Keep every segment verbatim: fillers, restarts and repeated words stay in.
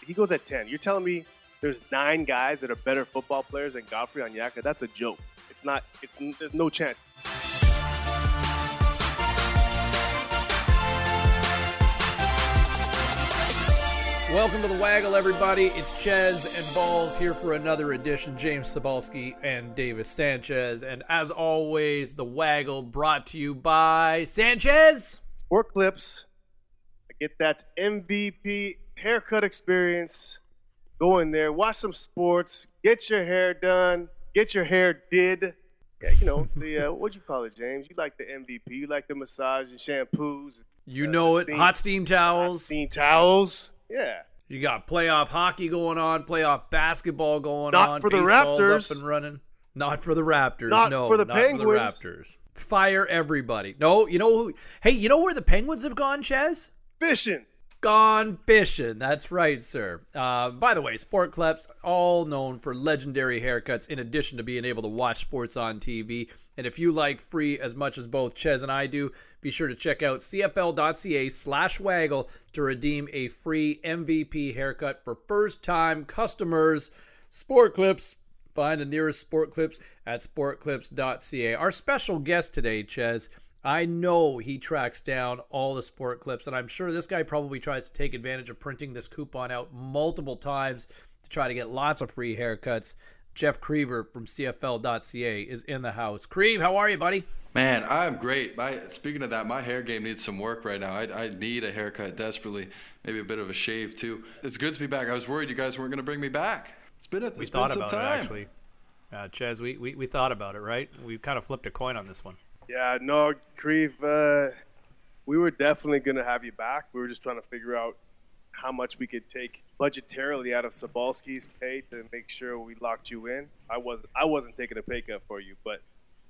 he goes at ten. You're telling me there's nine guys that are better football players than Godfrey Onyeka? That's a joke. It's not. It's there's no chance. Welcome to the Waggle, everybody. It's Ches and Balls here for another edition. James Cebulski and Davis Sanchez. And as always, the Waggle brought to you by Sanchez. Sport Clips. I get that M V P haircut experience. Go in there, watch some sports, get your hair done, get your hair did. Yeah, you know, the uh, what'd you call it, James? You like the M V P. You like the massage and shampoos. You uh, know it. steam, Hot steam towels. Hot steam towels. Yeah. You got playoff hockey going on, playoff basketball going Not on. for the Baseball's Raptors. Up and running. Not for the Raptors. Not no, for the not Penguins. For the Raptors. Fire everybody. No, you know who? Hey, you know where the Penguins have gone, Ches? Fishing. Gone fishing. That's right, sir. Uh, by the way, Sport Clips, all known for legendary haircuts in addition to being able to watch sports on T V. And if you like free as much as both Ches and I do, be sure to check out cfl.ca slash waggle to redeem a free M V P haircut for first-time customers. Sport Clips. Find the nearest Sport Clips at sport clips dot c a. Our special guest today, Ches, I know he tracks down all the Sport Clips, and I'm sure this guy probably tries to take advantage of printing this coupon out multiple times to try to get lots of free haircuts. Jeff Creever from C F L dot C A is in the house. Creeve, how are you, buddy? Man, I'm great. My, speaking of that, my hair game needs some work right now. I, I need a haircut desperately, maybe a bit of a shave too. It's good to be back. I was worried you guys weren't going to bring me back. It's been a, it's we been thought some about time. it, actually. Uh, Ches, we, we, we thought about it, right? We kind of flipped a coin on this one. Yeah, no, Creve, uh, we were definitely going to have you back. We were just trying to figure out how much we could take budgetarily out of Cebulski's pay to make sure we locked you in. I wasn't, I wasn't taking a pay cut for you, but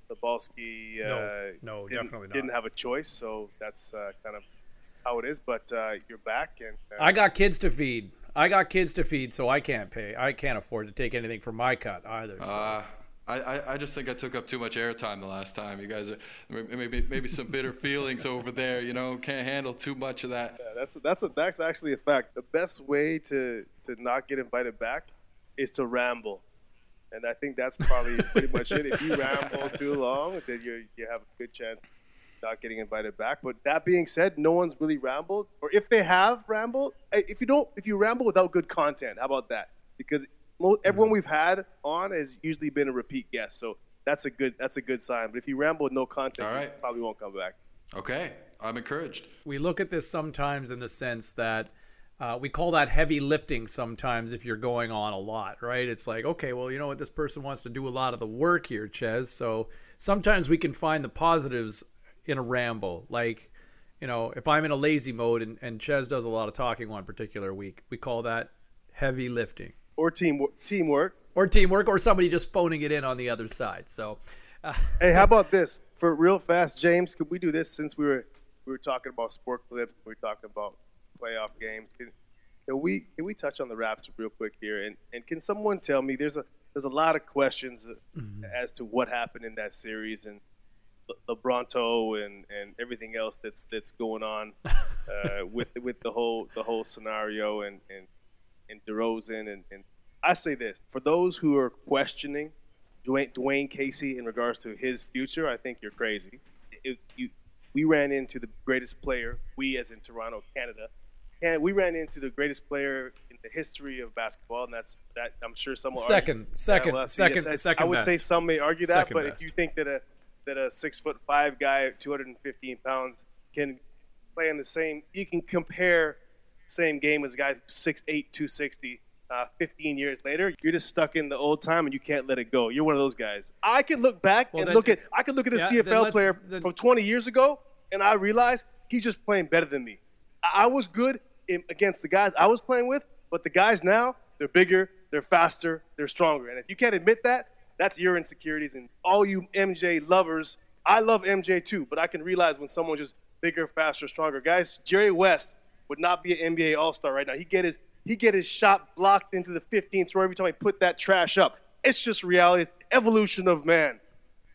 Cebulski uh, no, no, didn't, definitely not. didn't have a choice, so that's uh, kind of how it is. But uh, you're back. and uh, I got kids to feed. I got kids to feed, so I can't pay. I can't afford to take anything from my cut either. So. Uh, I, I, I just think I took up too much airtime the last time. You guys are maybe maybe some bitter feelings over there. You know, can't handle too much of that. Yeah, that's that's a, that's actually a fact. The best way to, to not get invited back is to ramble, and I think that's probably pretty much it. If you ramble too long, then you you have a good chance of not getting invited back. But that being said, no one's really rambled, or if they have rambled, if you don't, if you ramble without good content, how about that? Because most, everyone we've had on has usually been a repeat guest, so that's a good that's a good sign. But if you ramble with no content, All right. you probably won't come back. Okay, I'm encouraged. We look at this sometimes in the sense that uh, we call that heavy lifting sometimes if you're going on a lot, right? It's like, okay, well, you know what? This person wants to do a lot of the work here, Ches. So sometimes we can find the positives in a ramble. Like, you know, if I'm in a lazy mode and, and Ches does a lot of talking one particular week, we call that heavy lifting. Or team teamwork. Or teamwork, or somebody just phoning it in on the other side. So, uh, hey, how about this for real fast, James? Could we do this since we were we were talking about Sport Clips, we were talking about playoff games? Can, can we can we touch on the Raps real quick here? And and can someone tell me there's a there's a lot of questions mm-hmm. as to what happened in that series and Le- LeBronto and, and everything else that's that's going on uh, with with the whole the whole scenario and and. and DeRozan, and, and I say this, for those who are questioning Dwayne, Dwayne Casey in regards to his future, I think you're crazy. It, you, we ran into the greatest player, we as in Toronto, Canada, and we ran into the greatest player in the history of basketball, and that's that. I'm sure someone second, argue. second, yeah, well, second, yes, second. I would best. say some may argue that, second but best. if you think that a that a six foot five guy, two hundred fifteen pounds, can play in the same, you can compare. Same game as a guy six eight, two sixty, uh, fifteen years later, you're just stuck in the old time and you can't let it go. You're one of those guys. I can look back well, and then, look at I can look at a yeah, C F L player then, from twenty years ago, and I realize he's just playing better than me. I, I was good in, against the guys I was playing with, but the guys now, they're bigger, they're faster, they're stronger. And if you can't admit that, that's your insecurities. And all you M J lovers, I love M J too, but I can realize when someone's just bigger, faster, stronger. Guys, Jerry West would not be an N B A All-Star right now. He get his he get his shot blocked into the fifteenth row every time he put that trash up. It's just reality. It's evolution of man.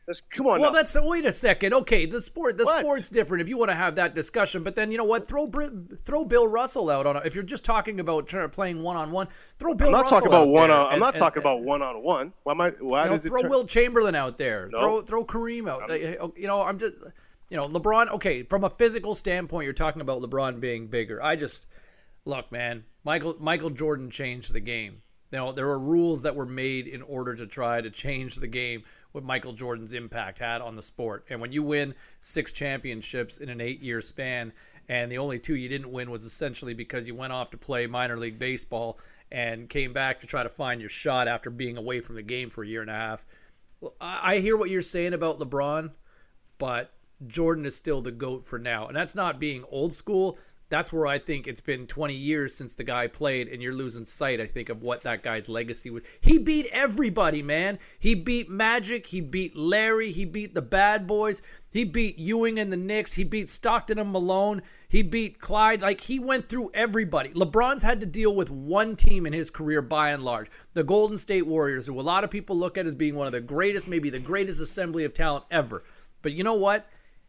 Let's, come on Well, now. that's wait a second. Okay, the sport, the What? sport's different. If you want to have that discussion, but then you know what? Throw Br- throw Bill Russell out on. A, if you're just talking about trying to playing one on one, throw Bill. I'm not Russell talking about out one there on. I'm and- not and- talking and- about one on one. Why am I? Why You know, does it throw turn? Will Chamberlain out there. No. Throw throw Kareem out. They- You know, I'm just. You know, LeBron. Okay, from a physical standpoint, you're talking about LeBron being bigger. I just look, man. Michael Michael Jordan changed the game. You know, there were rules that were made in order to try to change the game. What Michael Jordan's impact had on the sport. And when you win six championships in an eight-year span, and the only two you didn't win was essentially because you went off to play minor league baseball and came back to try to find your shot after being away from the game for a year and a half. Well, I I hear what you're saying about LeBron, but Jordan is still the GOAT for now. And that's not being old school. That's where I think it's been twenty years since the guy played, and you're losing sight, I think, of what that guy's legacy was. He beat everybody, man. He beat Magic. He beat Larry. He beat the Bad Boys. He beat Ewing and the Knicks. He beat Stockton and Malone. He beat Clyde. Like, he went through everybody. LeBron's had to deal with one team in his career by and large, the Golden State Warriors, who a lot of people look at as being one of the greatest, maybe the greatest assembly of talent ever. But you know what?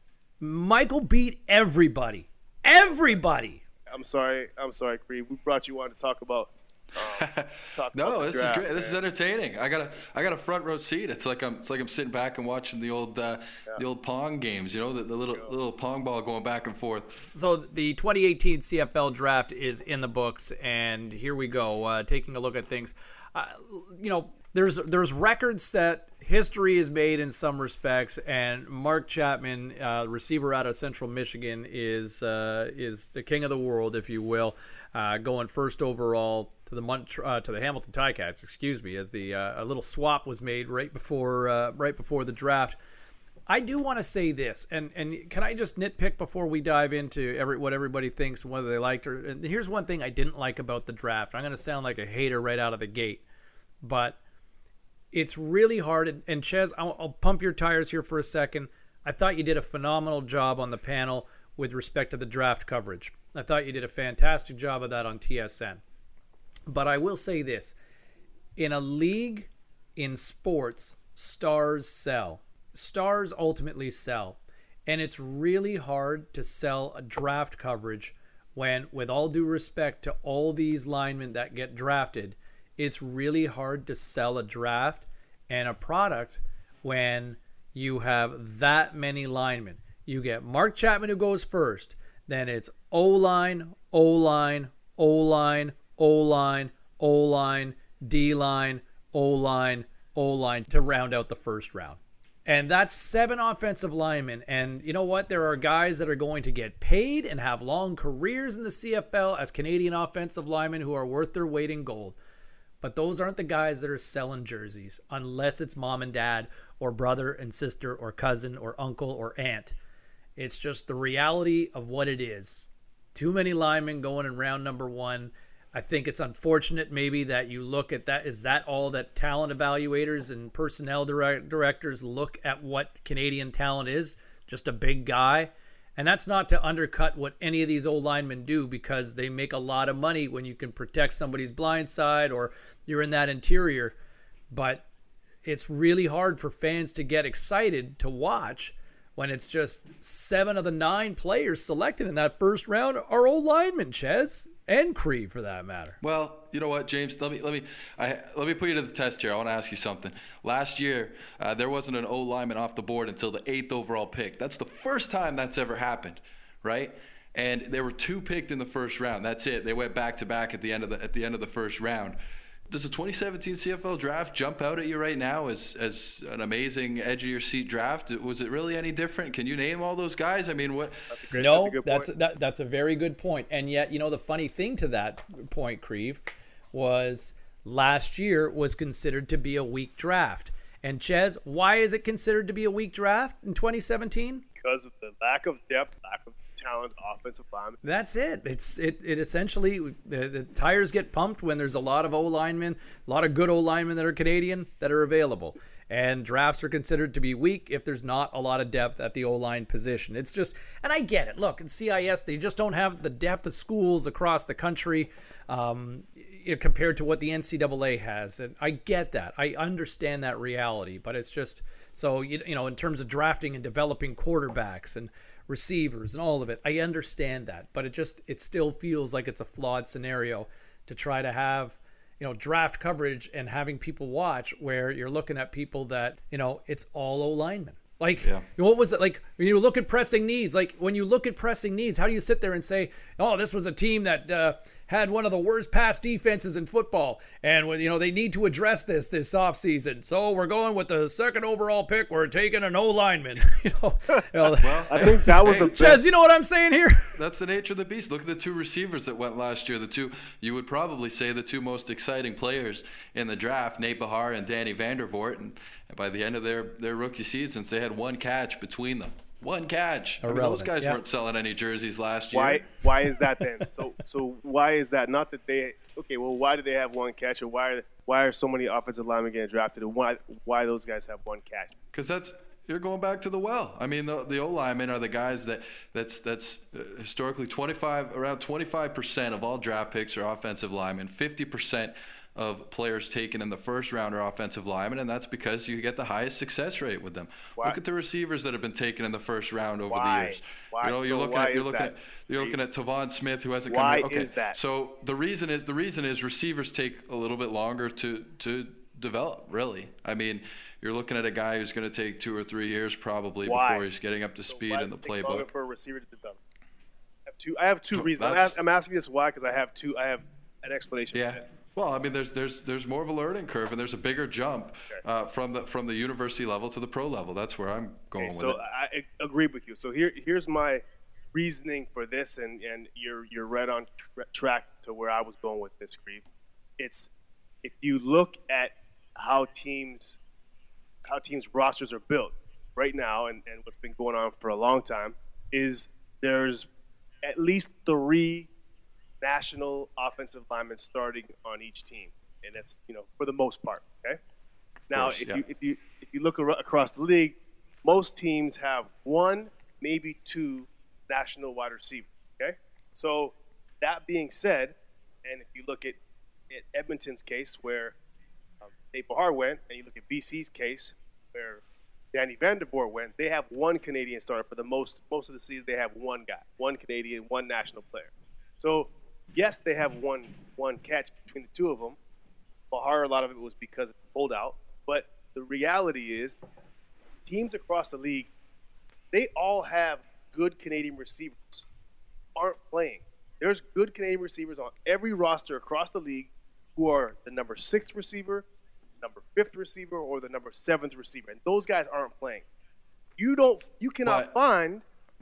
Michael beat everybody. Everybody. I'm sorry. I'm sorry, Creed. We brought you on to talk about. Um, talk No, about the this draft, is great. This is man. entertaining. I got a I got a front row seat. It's like I'm it's like I'm sitting back and watching the old uh, the old pong games. You know, the, the little little pong ball going back and forth. So the twenty eighteen C F L draft is in the books, and here we go. Uh, taking a look at things. Uh, you know, there's there's records set. History is made in some respects, and Mark Chapman, uh, receiver out of Central Michigan, is uh, is the king of the world, if you will, uh, going first overall to the Mont- uh, to the Hamilton Ticats. Excuse me, as the uh, a little swap was made right before uh, right before the draft. I do want to say this, and and can I just nitpick before we dive into every what everybody thinks and whether they liked or. And here's one thing I didn't like about the draft. I'm going to sound like a hater right out of the gate, but it's really hard. And, and Ches, I'll, I'll pump your tires here for a second. I thought you did a phenomenal job on the panel with respect to the draft coverage. I thought you did a fantastic job of that on T S N. But I will say this. In a league in sports, stars sell. Stars ultimately sell. And it's really hard to sell a draft coverage when, with all due respect to all these linemen that get drafted, it's really hard to sell a draft and a product when you have that many linemen. You get Mark Chapman, who goes first. Then it's O-line, O-line, O-line, O-line, O-line, D-line, O-line, O-line to round out the first round. And that's seven offensive linemen. And you know what? There are guys that are going to get paid and have long careers in the C F L as Canadian offensive linemen who are worth their weight in gold. But those aren't the guys that are selling jerseys unless it's mom and dad or brother and sister or cousin or uncle or aunt. It's just the reality of what it is. Too many linemen going in round number one. I think it's unfortunate maybe that you look at that. Is that all that talent evaluators and personnel direct, directors look at what Canadian talent is? Just a big guy? And that's not to undercut what any of these old linemen do, because they make a lot of money when you can protect somebody's blind side or you're in that interior. But it's really hard for fans to get excited to watch when it's just seven of the nine players selected in that first round are old linemen, Ches, and Cree for that matter. Well, you know what, James? Let me let me I, let me put you to the test here. I want to ask you something. Last year, uh, there wasn't an O lineman off the board until the eighth overall pick. That's the first time that's ever happened, right? And there were two picked in the first round. That's it. They went back to back at the end of the at the end of the first round. Does the twenty seventeen C F L draft jump out at you right now as as an amazing edge of your seat draft? Was it really any different? Can you name all those guys? I mean, what? That's a great. No, that's a good that's point. that, that's a very good point. And yet, you know, the funny thing to that point, Creve, was last year was considered to be a weak draft. And Ches, why is it considered to be a weak draft in twenty seventeen? Because of the lack of depth, lack of talent, offensive linemen. That's it. It's it. It essentially the, the tires get pumped when there's a lot of O linemen, a lot of good O linemen that are Canadian that are available, and drafts are considered to be weak if there's not a lot of depth at the O line position. It's just, and I get it. Look, in C I S they just don't have the depth of schools across the country. um, you know, compared to what the N C double A has. And I get that. I understand that reality, but it's just so, you, you know, in terms of drafting and developing quarterbacks and receivers and all of it, I understand that, but it just, it still feels like it's a flawed scenario to try to have, you know, draft coverage and having people watch where you're looking at people that, you know, it's all O linemen. Like, yeah. what was it like when you look at pressing needs? Like, when you look at pressing needs, how do you sit there and say, oh, this was a team that uh, had one of the worst pass defenses in football, and you know they need to address this this offseason. So we're going with the second overall pick. We're taking an O lineman. you know, you know Well, I think that was hey, the Chaz, best. you know what I'm saying here? That's the nature of the beast. Look at the two receivers that went last year. The two, you would probably say, the two most exciting players in the draft, Nate Bahar and Danny Vandervoort. And by the end of their, their rookie seasons, they had one catch between them. One catch. I mean, those guys yeah. weren't selling any jerseys last year. Why? Why is that then? So, so why is that? Not that they. Okay, well, why do they have one catch, or why? Are, why are so many offensive linemen getting drafted, and why? Why those guys have one catch? Because that's you're going back to the well. I mean, the, the O linemen are the guys that that's that's uh, historically twenty-five around twenty-five percent of all draft picks are offensive linemen. fifty percent of players taken in the first round are offensive linemen, and that's because you get the highest success rate with them. Why? Look at the receivers that have been taken in the first round over Why? the years. Why? You know, So you're looking why at you're is looking that? at you're looking at Tavon Smith, who hasn't Why come here. Okay, is that? so the reason is the reason is receivers take a little bit longer to to develop. Really, I mean, you're looking at a guy who's going to take two or three years probably Why? before he's getting up to So speed why in the does it take longer playbook. for a receiver to develop? I have two. I have two No, reasons. I'm, that's- ask, I'm asking this why because I have two. I have an explanation. Yeah. For this. Well, I mean, there's there's there's more of a learning curve, and there's a bigger jump uh, from the from the university level to the pro level. That's where I'm going Okay, with so it. I, I agree with you. So here, here's my reasoning for this, and, and you're you're right on tra- track to where I was going with this, Grieve. It's if you look at how teams how teams rosters are built right now, and, and what's been going on for a long time, is there's at least three national offensive linemen starting on each team, and that's you know for the most part. Okay. Now, course, if yeah. you if you if you look ar- across the league, most teams have one, maybe two national wide receivers. Okay, so that being said, and if you look at, at Edmonton's case where um, Nate Bahar went, and you look at B C's case where Danny Vandervoort went, they have one Canadian starter for the most most of the season. They have one guy, one Canadian, one national player. So yes, they have one one catch between the two of them. Bahar, a lot of it was because of the holdout. But the reality is, teams across the league, they all have good Canadian receivers, aren't playing. There's good Canadian receivers on every roster across the league who are the number sixth receiver, number fifth receiver, or the number seventh receiver, and those guys aren't playing. You don't, you cannot But- find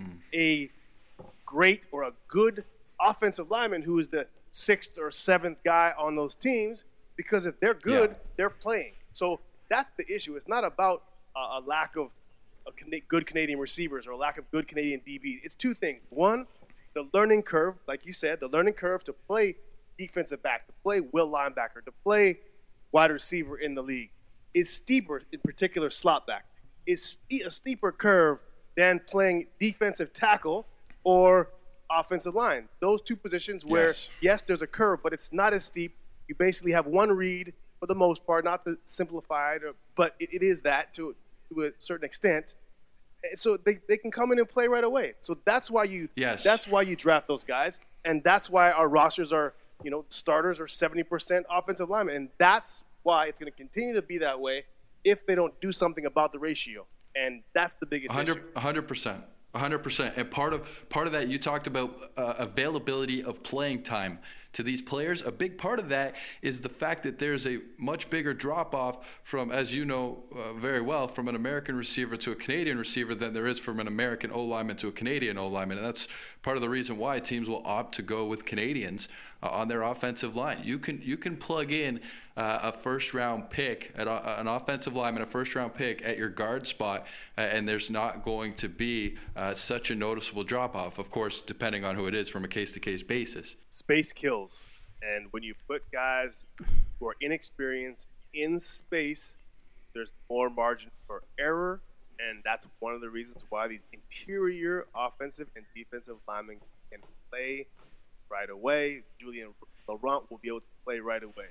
a great or a good offensive lineman who is the sixth or seventh guy on those teams, because if they're good, Yeah. they're playing. So that's the issue. It's not about uh, a lack of a Cana- good Canadian receivers or a lack of good Canadian D B. It's two things. One, the learning curve, like you said, the learning curve to play defensive back, to play will linebacker, to play wide receiver in the league is steeper, in particular slot back, is ste- a steeper curve than playing defensive tackle or offensive line. Those two positions where, Yes. yes, there's a curve, but it's not as steep. You basically have one read for the most part, not to simplify it, or, but it, it is that to, to a certain extent. And so they, they can come in and play right away. So that's why you Yes. that's why you draft those guys, and that's why our rosters are, you know, starters are seventy percent offensive linemen, and that's why it's going to continue to be that way if they don't do something about the ratio, and that's the biggest issue. one hundred percent. one hundred percent. And part of part of that, you talked about uh, availability of playing time to these players. A big part of that is the fact that there's a much bigger drop off from, as you know uh, very well, from an American receiver to a Canadian receiver than there is from an American O lineman to a Canadian O lineman. And that's part of the reason why teams will opt to go with Canadians uh, on their offensive line. You can you can plug in uh, a first round pick, at a, an offensive lineman, a first round pick at your guard spot, uh, and there's not going to be uh, such a noticeable drop off. Of course, depending on who it is from a case to case basis. Space kills. And when you put guys who are inexperienced in space, there's more margin for error, and that's one of the reasons why these interior offensive and defensive linemen can play right away. Julian Laurent will be able to play right away.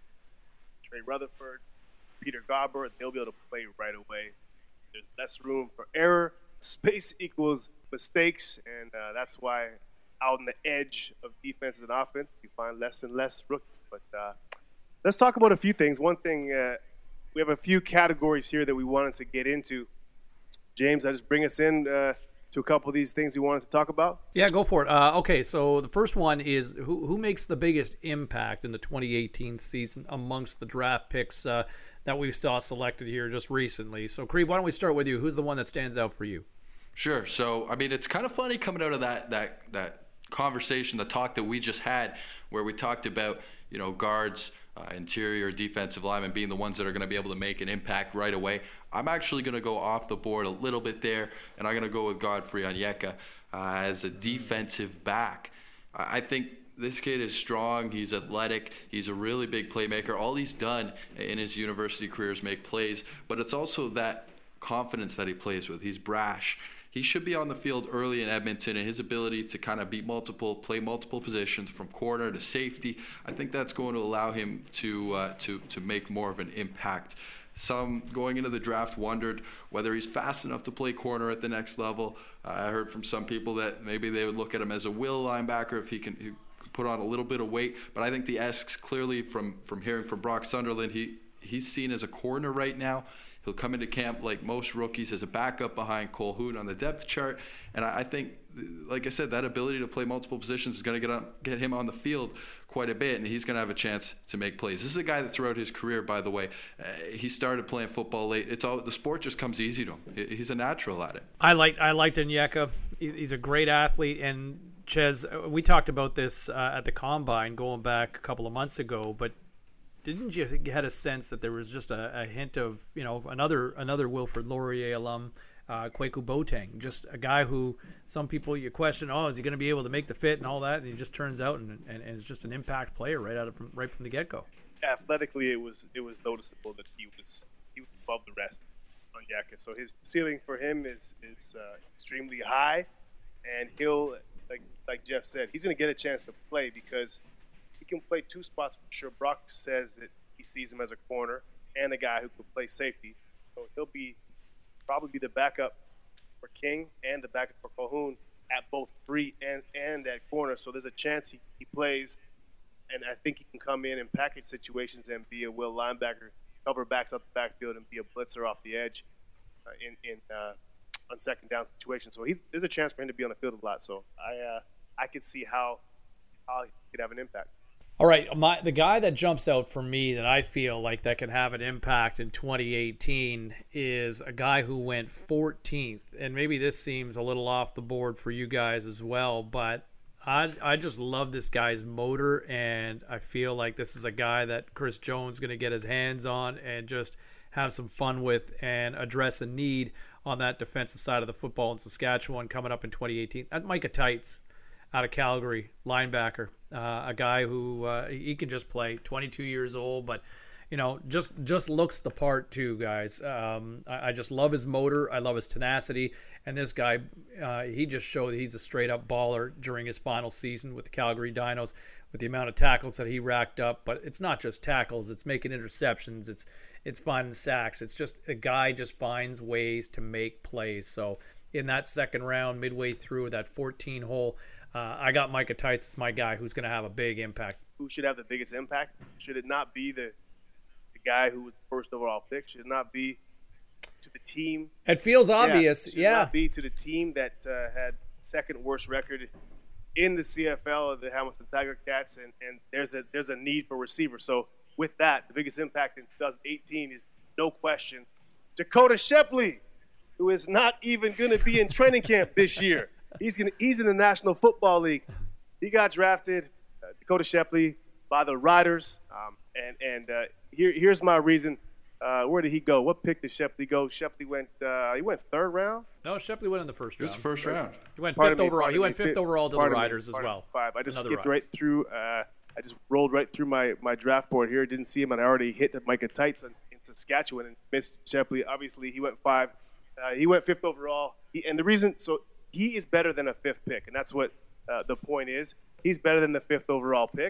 Trey Rutherford, Peter Garber, they'll be able to play right away. There's less room for error. Space equals mistakes, and uh, that's why out on the edge of defense and offense, you find less and less rookies. But uh, let's talk about a few things. One thing, uh, we have a few categories here that we wanted to get into. James, I just bring us in uh, to a couple of these things we wanted to talk about. Yeah, go for it. Uh, okay, so the first one is who who makes the biggest impact in the twenty eighteen season amongst the draft picks uh, that we saw selected here just recently. So, Creed, why don't we start with you? Who's the one that stands out for you? Sure. So, I mean, it's kind of funny coming out of that that that conversation, the talk that we just had, where we talked about, you know, guards, uh, interior defensive linemen being the ones that are going to be able to make an impact right away. I'm actually going to go off the board a little bit there, and I'm going to go with Godfrey Onyeka uh, as a defensive back. I think this kid is strong. He's athletic. He's a really big playmaker. All he's done in his university career is make plays, but it's also that confidence that he plays with. He's brash. He should be on the field early in Edmonton, and his ability to kind of beat multiple, play multiple positions from corner to safety, I think that's going to allow him to uh, to to make more of an impact. Some going into the draft wondered whether he's fast enough to play corner at the next level. Uh, I heard from some people that maybe they would look at him as a will linebacker if he can he put on a little bit of weight. But I think the Esks, clearly from from hearing from Brock Sunderland, he he's seen as a corner right now. He'll come into camp like most rookies as a backup behind Cole Hood on the depth chart. And I think, like I said, that ability to play multiple positions is going to get on, get him on the field quite a bit, and he's going to have a chance to make plays. This is a guy that throughout his career, by the way, uh, he started playing football late. It's all the sport just comes easy to him. He's a natural at it. I liked I liked Onyeka. He's a great athlete, and Ches, we talked about this uh, at the Combine going back a couple of months ago, but didn't you get a sense that there was just a, a hint of, you know, another another Wilfrid Laurier alum, uh, Kwaku Boateng, just a guy who some people you question, oh, is he going to be able to make the fit and all that, and he just turns out and, and, and is just an impact player right out of from, right from the get go. Athletically, it was it was noticeable that he was he was above the rest on Onyeka. So his ceiling for him is is uh, extremely high, and he'll like like Jeff said, he's going to get a chance to play because he can play two spots for sure. Brock says that he sees him as a corner and a guy who can play safety. So he'll be probably be the backup for King and the backup for Colquhoun at both free and, and at corner. So there's a chance he, he plays, and I think he can come in in package situations and be a will linebacker, cover backs up the backfield, and be a blitzer off the edge uh, in, in uh, on second down situations. So he's, there's a chance for him to be on the field a lot. So I uh, I could see how how he could have an impact. All right, my the guy that jumps out for me that I feel like that can have an impact in twenty eighteen is a guy who went fourteenth, and maybe this seems a little off the board for you guys as well, but I I just love this guy's motor, and I feel like this is a guy that Chris Jones is going to get his hands on and just have some fun with and address a need on that defensive side of the football in Saskatchewan coming up in twenty eighteen. That's Micah Tights out of Calgary, linebacker, uh, a guy who uh, he can just play, twenty-two years old, but you know, just just looks the part too, guys. Um, I, I just love his motor. I love his tenacity, and this guy, uh, he just showed he's a straight up baller during his final season with the Calgary Dinos, with the amount of tackles that he racked up. But it's not just tackles; it's making interceptions. It's it's finding sacks. It's just a guy just finds ways to make plays. So in that second round, midway through that fourteen hole. Uh, I got Micah Tights as my guy who's going to have a big impact. Who should have the biggest impact? Should it not be the the guy who was the first overall pick? Should it not be to the team? It feels obvious, yeah. Should yeah. it not be to the team that uh, had second worst record in the C F L of the Hamilton Tiger Cats, and, and there's a there's a need for receivers. So with that, the biggest impact in twenty eighteen is no question Dakota Shepley, who is not even going to be in training camp this year. He's gonna, he's in the National Football League. He got drafted, uh, Dakota Shepley, by the Riders. Um, and and uh, here here's my reason. Uh, where did he go? What pick did Shepley go? Shepley went uh, he went third round. No, Shepley went in the first round. It was first round. He went Pardon fifth me, overall. He went me, fifth overall to the Riders me, as well. Five. I just Another skipped ride. right through. Uh, I just rolled right through my, my draft board here. Didn't see him, and I already hit Micah Tights in, in Saskatchewan and missed Shepley. Obviously, he went five. Uh, he went fifth overall. He, and the reason, so he is better than a fifth pick, and that's what uh, the point is. He's better than the fifth overall pick.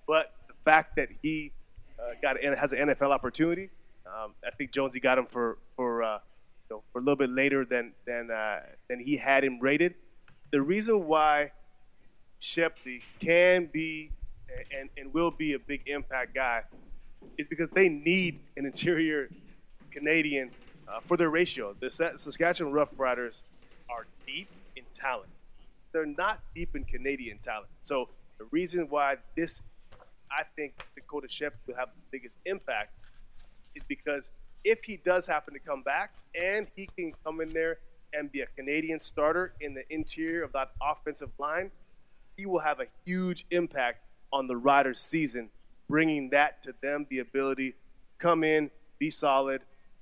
but the fact that he uh, got and has an N F L opportunity, um, I think Jonesy got him for for uh, you know, for a little bit later than than uh, than he had him rated. The reason why Shepley can be and, and will be a big impact guy is because they need an interior Canadian uh, for their ratio. The Saskatchewan Roughriders are deep in talent. They're not deep in Canadian talent. So the reason why this, I think Dakota Shepley will have the biggest impact is because if he does happen to come back and he can come in there and be a Canadian starter in the interior of that offensive line, he will have a huge impact on the Riders' season, bringing that to them, the ability to come in, be solid,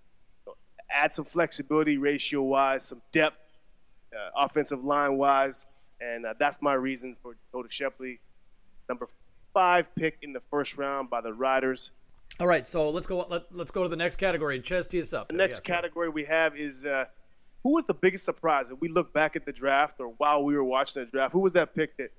add some flexibility ratio-wise, some depth, uh, offensive line-wise, and uh, that's my reason for Dakota Shepley, number five pick in the first round by the Riders. All right, so let's go. Let, let's go to the next category. Ches, tee us up. The next yeah, category we have is uh, who was the biggest surprise? If we look back at the draft, or while we were watching the draft, who was that pick that,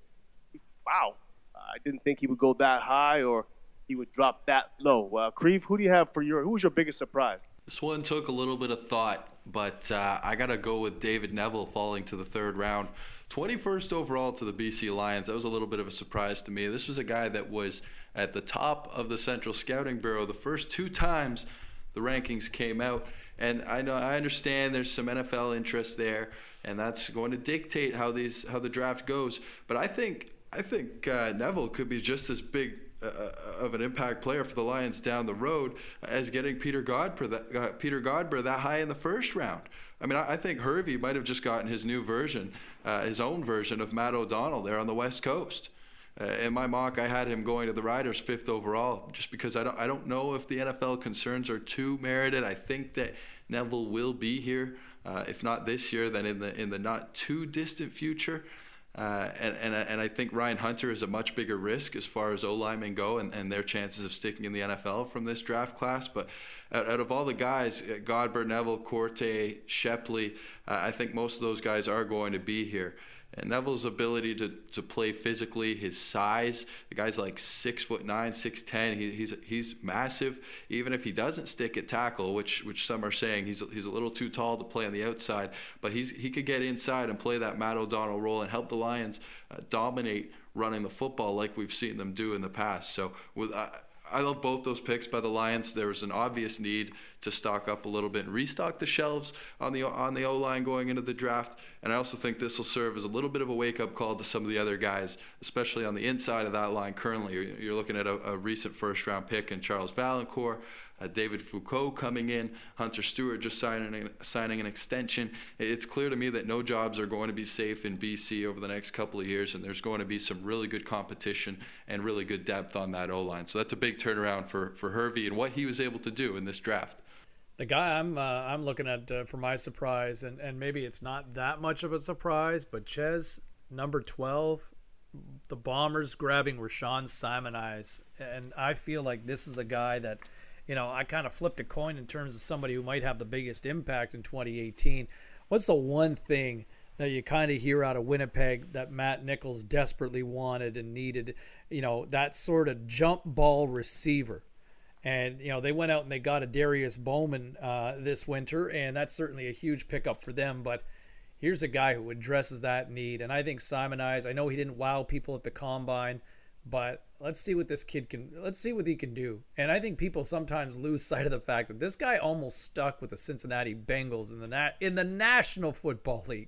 wow, I didn't think he would go that high, or he would drop that low? Uh, Creve, who do you have for your? Who was your biggest surprise? This one took a little bit of thought, but uh, I got to go with David Neville falling to the third round. twenty-first overall to the B C Lions. That was a little bit of a surprise to me. This was a guy that was at the top of the Central Scouting Bureau the first two times the rankings came out. And I know I understand there's some N F L interest there, and that's going to dictate how these how the draft goes. But I think I think uh, Neville could be just as big uh, of an impact player for the Lions down the road as getting Peter Godber that uh, Peter Godber that high in the first round. I mean, I, I think Hervey might have just gotten his new version, uh, his own version of Matt O'Donnell there on the West Coast. Uh, in my mock, I had him going to the Riders fifth overall, just because I don't I don't know if the N F L concerns are too merited. I think that Neville will be here, uh, if not this year, then in the in the not too distant future. Uh, and, and, and I think Ryan Hunter is a much bigger risk as far as O-linemen go and, and their chances of sticking in the N F L from this draft class. But out, out of all the guys, Godber, Neville, Corte, Shepley, uh, I think most of those guys are going to be here. And Neville's ability to, to play physically, his size, the guy's like six foot nine, six ten. He, he's he's massive. Even if he doesn't stick at tackle, which which some are saying he's he's a little too tall to play on the outside, but he's he could get inside and play that Matt O'Donnell role and help the Lions uh, dominate running the football like we've seen them do in the past. So with uh, I love both those picks by the Lions. There was an obvious need to stock up a little bit and restock the shelves on the on the O-line going into the draft. And I also think this will serve as a little bit of a wake-up call to some of the other guys, especially on the inside of that line currently. You're, you're looking at a, a recent first-round pick in Charles Valencourt, uh, David Foucault coming in, Hunter Stewart just signing, signing an extension. It's clear to me that no jobs are going to be safe in B C over the next couple of years, and there's going to be some really good competition and really good depth on that O-line. So that's a big turnaround for, for Hervey and what he was able to do in this draft. The guy I'm uh, I'm looking at uh, for my surprise, and, and maybe it's not that much of a surprise, but Ches, number twelve, the Bombers grabbing Rashawn Simoniz. And I feel like this is a guy that, you know, I kind of flipped a coin in terms of somebody who might have the biggest impact in twenty eighteen. What's the one thing that you kind of hear out of Winnipeg that Matt Nichols desperately wanted and needed? You know, that sort of jump ball receiver. And, you know, they went out and they got a Darius Bowman uh, this winter, and that's certainly a huge pickup for them. But here's a guy who addresses that need. And I think Simoniz, I know he didn't wow people at the Combine, but let's see what this kid can, let's see what he can do. And I think people sometimes lose sight of the fact that this guy almost stuck with the Cincinnati Bengals in the na- in the National Football League.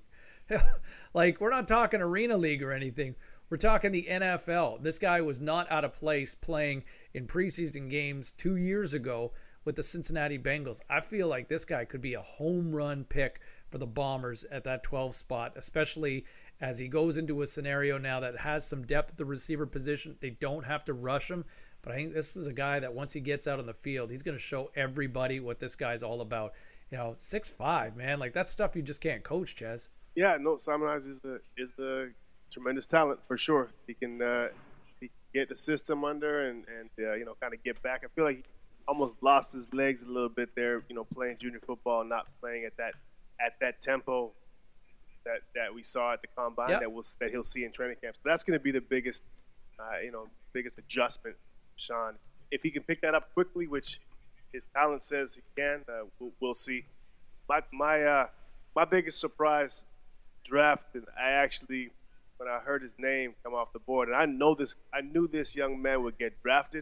Like, we're not talking Arena League or anything. We're talking the N F L. This guy was not out of place playing in preseason games two years ago with the Cincinnati Bengals. I feel like this guy could be a home run pick for the Bombers at that twelve spot, especially as he goes into a scenario now that has some depth at the receiver position. They don't have to rush him, but I think this is a guy that once he gets out on the field, he's going to show everybody what this guy's all about. You know, six five, man. Like, that's stuff you just can't coach, Ches. Yeah, no, Simoniz is the is the tremendous talent for sure. He can, uh, he can get the system under and, and uh, you know, kind of get back. I feel like he almost lost his legs a little bit there, you know, playing junior football, not playing at that at that tempo that, that we saw at the Combine, yep. that, we'll, that he'll see in training camp. So that's going to be the biggest, uh, you know, biggest adjustment, Sean. If he can pick that up quickly, which his talent says he can, uh, we'll, we'll see. My my uh, my biggest surprise draft, and I actually, when I heard his name come off the board, and I know this, I knew this young man would get drafted.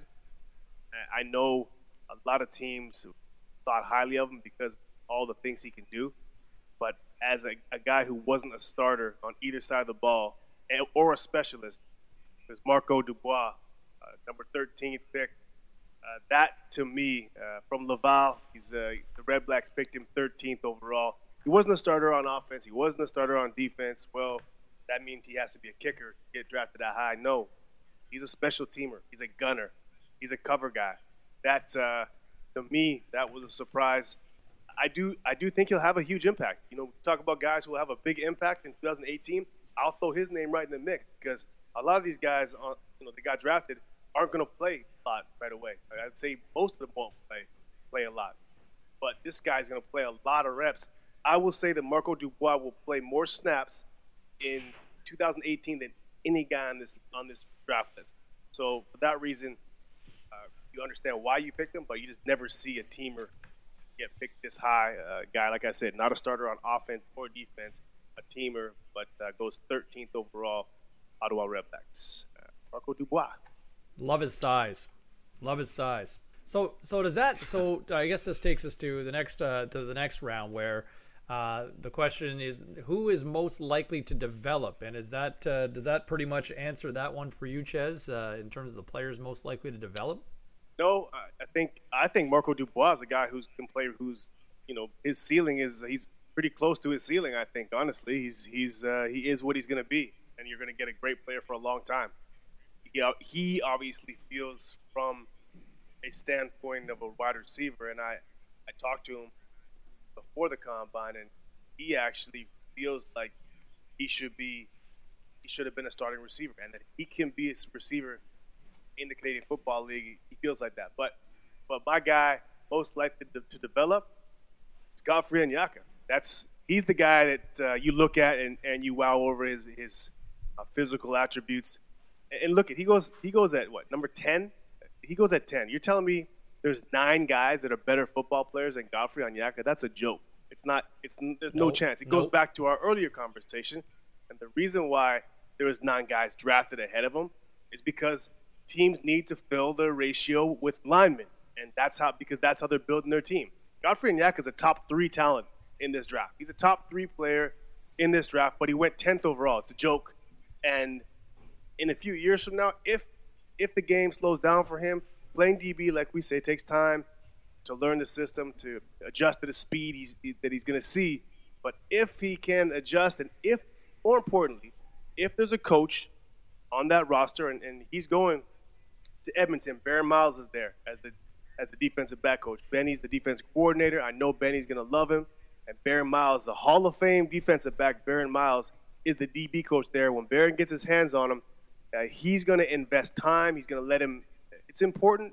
I know a lot of teams thought highly of him because of all the things he can do. But as a, a guy who wasn't a starter on either side of the ball or a specialist, was Marco Dubois, uh, number thirteenth pick. Uh, that, to me, uh, from Laval, he's uh, the Red Blacks picked him thirteenth overall. He wasn't a starter on offense. He wasn't a starter on defense. Well, that means he has to be a kicker to get drafted that high. No, he's a special teamer. He's a gunner. He's a cover guy. That, uh, to me, that was a surprise. I do I do think he'll have a huge impact. You know, talk about guys who will have a big impact in two thousand eighteen. I'll throw his name right in the mix because a lot of these guys, on, you know, that got drafted aren't going to play a lot right away. I'd say most of them won't play play a lot. But this guy's going to play a lot of reps. I will say that Marco Dubois will play more snaps in two thousand eighteen than any guy on this on this draft list. So for that reason, uh, you understand why you picked him, but you just never see a teamer get picked this high. Uh, guy, like I said, not a starter on offense or defense, a teamer, but uh, goes thirteenth overall, Ottawa Redblacks. Uh, Marco Dubois. Love his size. Love his size. So, so does that? So, I guess this takes us to the next uh, to the next round, where uh, the question is, who is most likely to develop, and is that uh, does that pretty much answer that one for you, Ches, uh, in terms of the players most likely to develop? No, I think I think Marco Dubois is a guy who's can play. Who's you know his ceiling is he's pretty close to his ceiling. I think honestly, he's he's uh, he is what he's going to be, and you're going to get a great player for a long time. He, he obviously feels from a standpoint of a wide receiver, and I, I talked to him before the combine, and he actually feels like he should be, he should have been a starting receiver, and that he can be a receiver in the Canadian Football League. He feels like that. But, but my guy most likely to, to develop is Godfrey Anyaka. That's he's the guy that uh, you look at and, and you wow over his his uh, physical attributes. And look at he goes he goes at what number ten? He goes at ten. You're telling me there's nine guys that are better football players than Godfrey Anyaka? That's a joke. It's not. It's there's no nope. chance. It nope. goes back to our earlier conversation, and the reason why there was nine guys drafted ahead of him is because teams need to fill their ratio with linemen, and that's how because that's how they're building their team. Godfrey Anyaka is a top three talent in this draft. He's a top three player in this draft, but he went tenth overall. It's a joke, and in a few years from now, if if the game slows down for him, playing D B, like we say, takes time to learn the system, to adjust to the speed he's, that he's going to see. But if he can adjust, and if, more importantly, if there's a coach on that roster, and, and he's going to Edmonton, Baron Miles is there as the as the defensive back coach. Benny's the defensive coordinator. I know Benny's going to love him. And Baron Miles, the Hall of Fame defensive back, Baron Miles, is the D B coach there. When Baron gets his hands on him, Uh, he's going to invest time. He's going to let him – it's important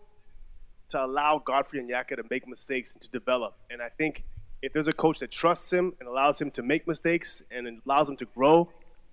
to allow Godfrey Anyaka to make mistakes and to develop. And I think if there's a coach that trusts him and allows him to make mistakes and allows him to grow,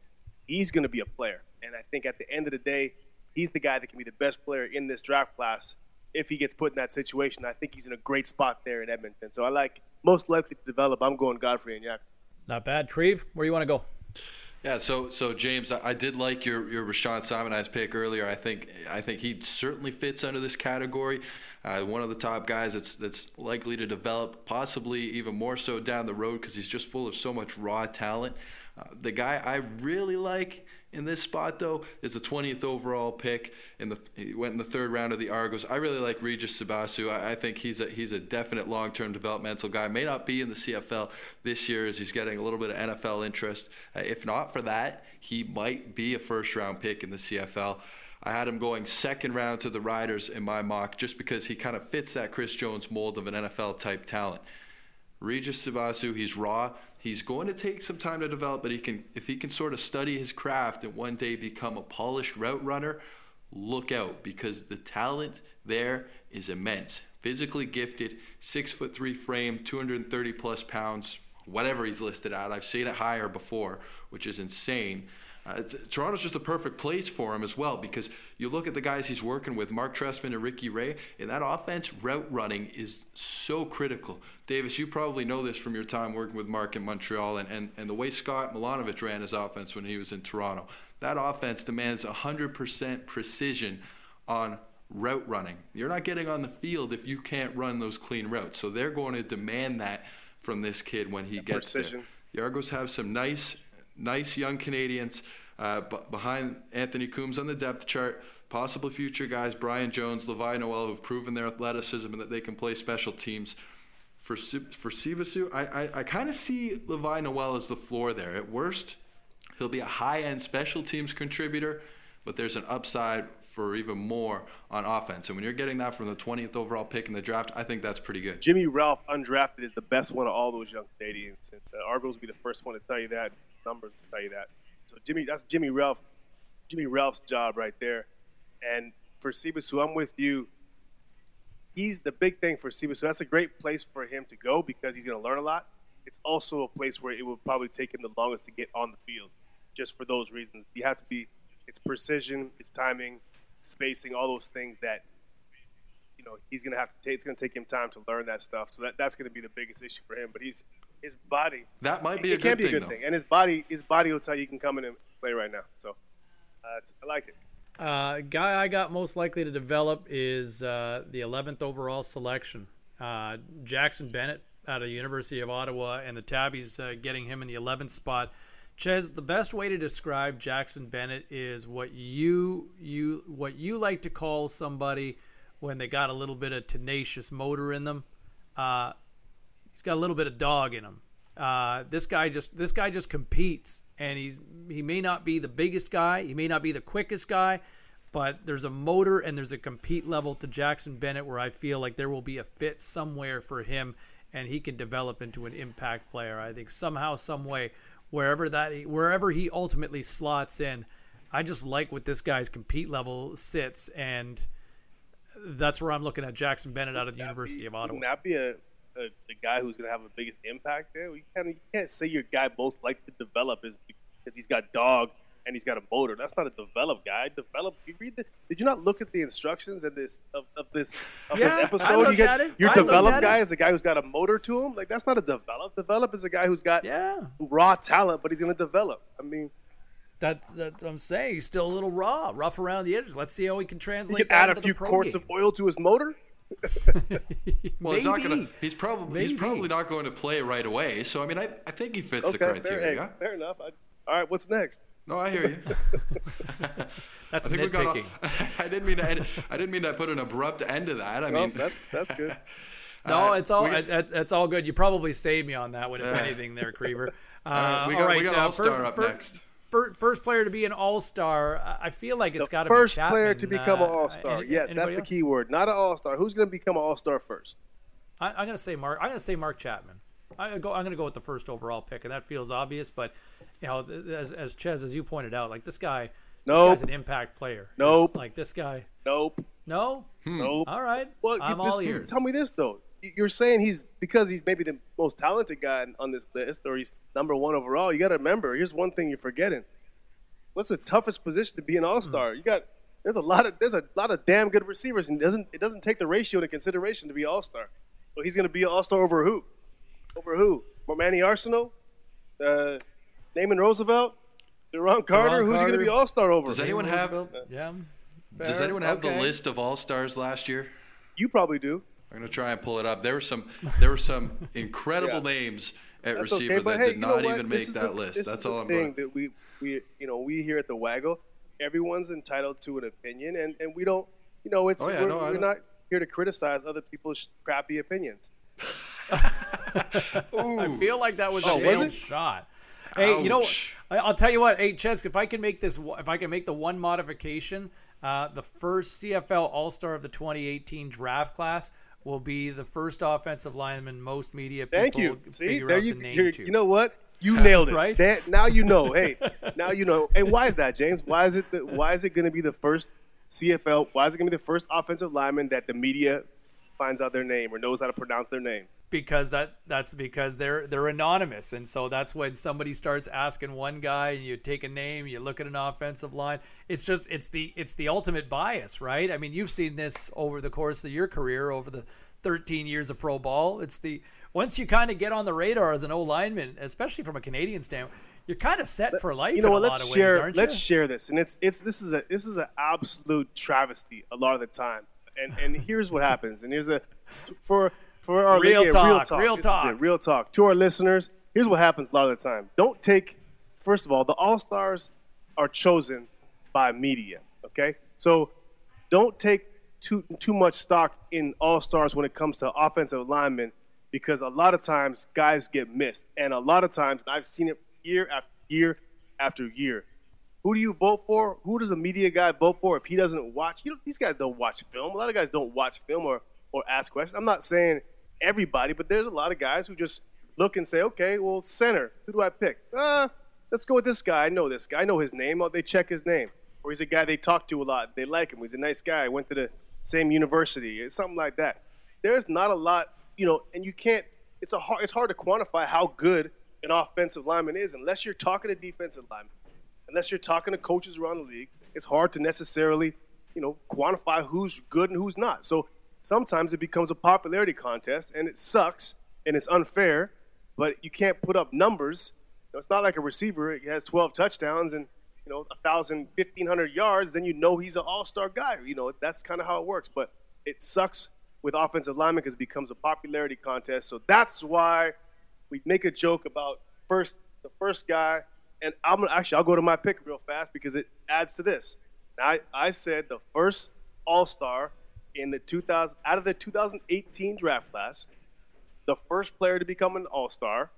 he's going to be a player. And I think at the end of the day, he's the guy that can be the best player in this draft class if he gets put in that situation. I think he's in a great spot there in Edmonton. So I like most likely to develop. I'm going Godfrey Anyaka. Not bad. Treve, where do you want to go? Yeah, so so James, I, I did like your your Rashawn Simonized pick earlier. I think I think he certainly fits under this category. Uh, one of the top guys that's that's likely to develop, possibly even more so down the road because he's just full of so much raw talent. Uh, the guy I really like in this spot, though, is the twentieth overall pick. In the he went in the third round of the Argos. I really like Regis Sabasu. I, I think he's a he's a definite long-term developmental guy. May not be in the C F L this year as he's getting a little bit of N F L interest. Uh, if not for that, he might be a first-round pick in the C F L. I had him going second round to the Riders in my mock just because he kind of fits that Chris Jones mold of an N F L-type talent. Regis Sabasu, he's raw. He's going to take some time to develop, but he can, if he can sort of study his craft and one day become a polished route runner, look out because the talent there is immense. Physically gifted, six foot three frame, two hundred thirty plus pounds, whatever he's listed at. I've seen it higher before, which is insane. Uh, Toronto's just a perfect place for him as well, because you look at the guys he's working with, Mark Trestman and Ricky Ray, in that offense, route running is so critical. Davis, you probably know this from your time working with Mark in Montreal, and, and, and the way Scott Milanovic ran his offense when he was in Toronto. That offense demands one hundred percent precision on route running. You're not getting on the field if you can't run those clean routes. So they're going to demand that from this kid when he gets precision. there. The Argos have some nice, nice young Canadians uh, b- behind Anthony Coombs on the depth chart. Possible future guys, Brian Jones, Levi Noel, who've proven their athleticism and that they can play special teams. For for Sivasu, I, I, I kind of see Levi Noel as the floor there. At worst, he'll be a high-end special teams contributor, but there's an upside for even more on offense. And when you're getting that from the twentieth overall pick in the draft, I think that's pretty good. Jimmy Ralph, undrafted, is the best one of all those young Canadians. And the Argos will be the first one to tell you that. Numbers will tell you that. So Jimmy, that's Jimmy Ralph. Jimmy Ralph's job right there. And for Sivasu, I'm with you. He's the big thing for Sivasu. That's a great place for him to go because he's going to learn a lot. It's also a place where it will probably take him the longest to get on the field, just for those reasons. You have to be – it's precision, it's timing, spacing, all those things that, you know, he's going to have to take. It's going to take him time to learn that stuff. So that, that's going to be the biggest issue for him. But he's his body. That might be it, a it good can be thing, a good though. thing. And his body, his body will tell you you can come in and play right now. So uh, it's, I like it. Uh, guy I got most likely to develop is uh, the eleventh overall selection, uh, Jackson Bennett out of the University of Ottawa, and the Tabbies uh, getting him in the eleventh spot. Ches, the best way to describe Jackson Bennett is what you you what you like to call somebody when they got a little bit of tenacious motor in them. Uh, he's got a little bit of dog in him. Uh, this guy just this guy just competes, and he's he may not be the biggest guy, he may not be the quickest guy, but there's a motor and there's a compete level to Jackson Bennett where I feel like there will be a fit somewhere for him, and he can develop into an impact player. I think somehow, some way, wherever that wherever he ultimately slots in, I just like what this guy's compete level sits, and that's where I'm looking at Jackson Bennett out of the University be, of Ottawa. Would that be a A, the guy who's going to have the biggest impact there? We kind of you can't say your guy both likes to develop is because he's got dog and he's got a motor. That's not a develop guy. Develop. You read the. Did you not look at the instructions of this of, of this of Yeah, this I episode? looked You get at it. your I looked develop at guy it. is a guy who's got a motor to him. Like that's not a develop. Develop is a guy who's got Yeah. raw talent, but he's going to develop. I mean, That, that I'm saying he's still a little raw, rough around the edges. Let's see how he can he translate could that add a into few the pro quarts game. of oil to his motor. Well, he's not Maybe. gonna. He's probably he's Maybe. probably not going to play right away. So I mean, I, I think he fits the Okay, fair, criteria. hey, yeah? fair enough. I, all right, what's next? No, I hear you. That's I think we got. All, nitpicking. I didn't mean to. End, I didn't mean to put an abrupt end to that. I No, mean, that's that's good. No, uh, it's all we it, it, it's all good. You probably saved me on that one, if Yeah. anything, there, Creever. Uh, right, we got- all right, we got uh, All-Star first, up fir- next. fir- First player to be an All-Star. I- I feel like it's The got to be first Chapman. player to become uh, an All-Star. any- Yes, that's anybody the else? key word. Not an All-Star. Who's going to become an All-Star first? I, I'm gonna say Mark. I'm gonna say Mark Chapman. I go. I'm gonna go with the first overall pick, and that feels obvious. But you know, th- as as Ches, as you pointed out, like this guy, this Nope. guy's an impact player. Nope. He's- Like this guy. Nope. No. Nope. All right. Well, you I'm just- all ears. Tell me this though. Y- You're saying he's because he's maybe the most talented guy on this list, or he's number one overall. You got to remember. Here's one thing you're forgetting. What's the toughest position to be an All-Star? You got there's a lot of there's a lot of damn good receivers, and it doesn't it doesn't take the ratio into consideration to be All-Star. So he's going to be an All-Star over who? Over who? Manny Arsenal, uh, Naaman Roosevelt, Deron Carter. Deron Who's he going to be Carter. All-Star over? Does anyone have? Yeah. Does Fair. anyone have Okay. the list of All Stars last year? You probably do. I'm gonna try and pull it up. There were some. There were some incredible Yeah. names at That's receiver okay, but that hey, did you know not what? even This make is that the- list. this That's is all the I'm thing going. that we, we, you know, we here at the Waggle, everyone's entitled to an opinion, and, and we don't, you know, it's Oh, yeah, we're, no, I we're know. not here to criticize other people's crappy opinions. I feel like that was Oh, a was nailed it? shot. Hey, you know, Ouch. I- I'll tell you what. Hey, Chesk, if I can make this, if I can make the one modification, uh, the first C F L All-Star of the twenty eighteen draft class will be the first offensive lineman most media people Thank you. See, figure there out you, the name you're- to. you know what? You nailed it. Right? That, now you know. Hey, now you know. And why is that, James? Why is it? The, why is it going to be the first C F L? Why is it going to be the first offensive lineman that the media finds out their name or knows how to pronounce their name? because that that's because they're they're anonymous, and so that's when somebody starts asking one guy and you take a name, you look at an offensive line. It's just it's the it's the ultimate bias, right? I mean, you've seen this over the course of your career, over the thirteen years of pro ball. It's the once you kind of get on the radar as an O lineman, especially from a Canadian standpoint, you're kind of set for life. You know in what? a Let's lot of share. ways, aren't let's you? share this, and it's it's this is a this is an absolute travesty a lot of the time. And and here's what happens. And here's a for for our Real yeah, talk, real talk, real This is talk. it, real talk to our listeners. Here's what happens a lot of the time. Don't take first of all, the All-Stars are chosen by media. Okay, so don't take too too much stock in All-Stars when it comes to offensive linemen, because a lot of times guys get missed, and a lot of times I've seen it year after year after year. Who do you vote for? Who does the media guy vote for if he doesn't watch? You know, these guys don't watch film. A lot of guys don't watch film or, or ask questions. I'm not saying everybody, but there's a lot of guys who just look and say, okay, well, center, who do I pick? Uh, let's go with this guy. I know this guy. I know his name. Or they check his name. Or he's a guy they talk to a lot. They like him. He's a nice guy. Went to the same university. It's something like that. There's not a lot, you know, and you can't – it's a hard, it's hard to quantify how good an offensive lineman is unless you're talking to defensive linemen. Unless you're talking to coaches around the league, it's hard to necessarily, you know, quantify who's good and who's not. So sometimes it becomes a popularity contest, and it sucks, and it's unfair, but you can't put up numbers. You know, it's not like a receiver. He has twelve touchdowns and, you know, one thousand, fifteen hundred yards, then you know he's an all-star guy. You know, that's kind of how it works. But it sucks with offensive linemen because it becomes a popularity contest. So that's why we make a joke about first the first guy. And I'm gonna actually I'll go to my pick real fast because it adds to this. I, I said the first All-Star in the two thousand out of the two thousand eighteen draft class, the first player to become an All-Star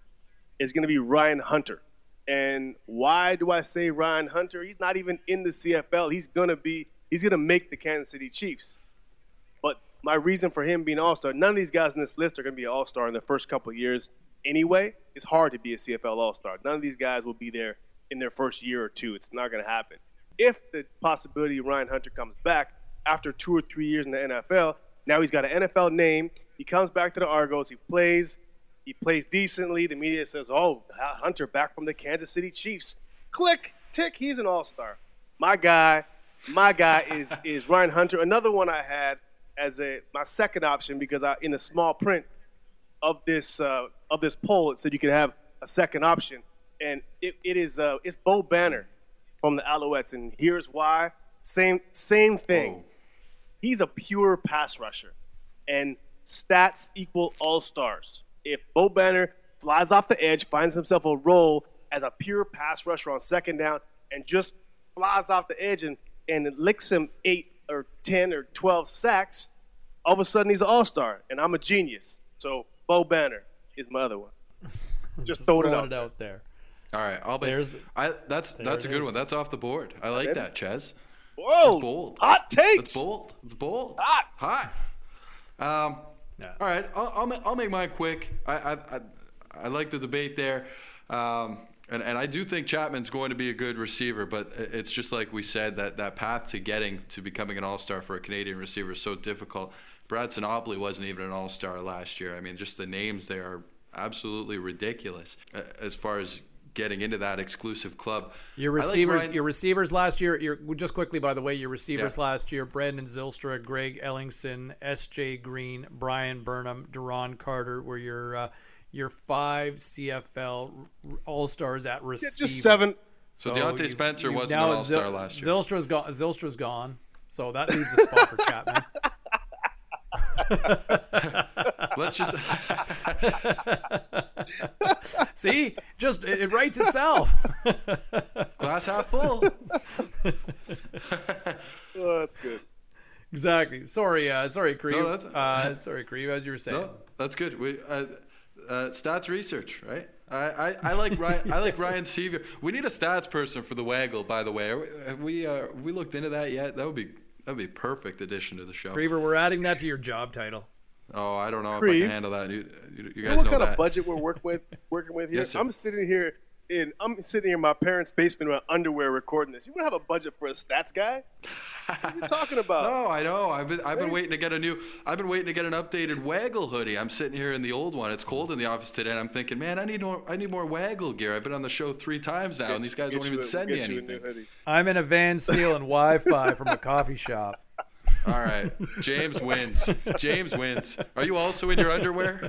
is going to be Ryan Hunter. And why do I say Ryan Hunter? He's not even in the C F L. He's going to be he's going to make the Kansas City Chiefs. But my reason for him being an All-Star, none of these guys in this list are going to be an All-Star in the first couple of years. Anyway, it's hard to be a C F L All-Star. None of these guys will be there in their first year or two. It's not going to happen. If the possibility of Ryan Hunter comes back after two or three years in the N F L, now he's got an N F L name. He comes back to the Argos. He plays. He plays decently. The media says, oh, Hunter back from the Kansas City Chiefs. Click, tick, he's an All-Star. My guy, my guy is is Ryan Hunter. Another one I had as a my second option because I in the small print of this uh, of this poll, it said you could have a second option, and it, it is uh, it's Bo Banner from the Alouettes, and here's why. Same same thing. Whoa. He's a pure pass rusher, and stats equal all stars. If Bo Banner flies off the edge, finds himself a role as a pure pass rusher on second down, and just flies off the edge and and licks him eight or ten or twelve sacks, all of a sudden he's an all-star, and I'm a genius. So Bo Banner is my other one. Just, Just throwing it throwing out. it out there. All right, I'll be. There's the- I that's that's a it good is. one. That's off the board. I like that, Ches. Whoa! That's bold. Hot takes. It's bold. It's bold. Hot. Hot. Um, Yeah. All right, I'll I'll, ma- I'll make mine quick. I I I, I like the debate there, um, and and I do think Chapman's going to be a good receiver, but it's just like we said that that path to getting to becoming an all-star for a Canadian receiver is so difficult. Brad Sinopoly wasn't even an all-star last year. I mean, just the names there are absolutely ridiculous uh, as far as getting into that exclusive club. Your I like receivers, Ryan- your receivers last year. Your just quickly, by the way, your receivers Yeah. last year: Brandon Zylstra, Greg Ellingson, S J Green, Brian Burnham, Duron Carter were your uh, your five C F L All Stars at Yeah, receiver. just seven. So Deontay you- Spencer you- wasn't now an all-star Zil- last year. Zylstra's gone. Zylstra's gone. So that leaves a spot for Chapman. Let's just See, just it, it writes itself. glass half full. Oh, that's good. Exactly. Sorry, uh, sorry, Cree. No, that's- uh, sorry, Cree. As you were saying. No, that's good. We uh, uh, stats research, right? I, I, I like Ryan. I like Ryan Sevier. We need a stats person for the Waggle, by the way. Are we, have we uh, we looked into that yet? That would be that would be a perfect addition to the show. Creever, we're adding that to your job title. Oh, I don't know if I Creve. can handle that. You, you, you You guys know what know kind that. of budget we're working with? Working with here. Yes, sir. I'm sitting here in I'm sitting in my parents' basement in my underwear recording this. You want to have a budget for a stats guy? What are you talking about? No, I know. I've been I've been waiting to get a new. I've been waiting to get an updated Waggle hoodie. I'm sitting here in the old one. It's cold in the office today, and I'm thinking, man, I need more. I need more Waggle gear. I've been on the show three times now, and these guys won't even send me anything. I'm in a van stealing Wi-Fi from a coffee shop. All right, James wins. James wins. Are you also in your underwear?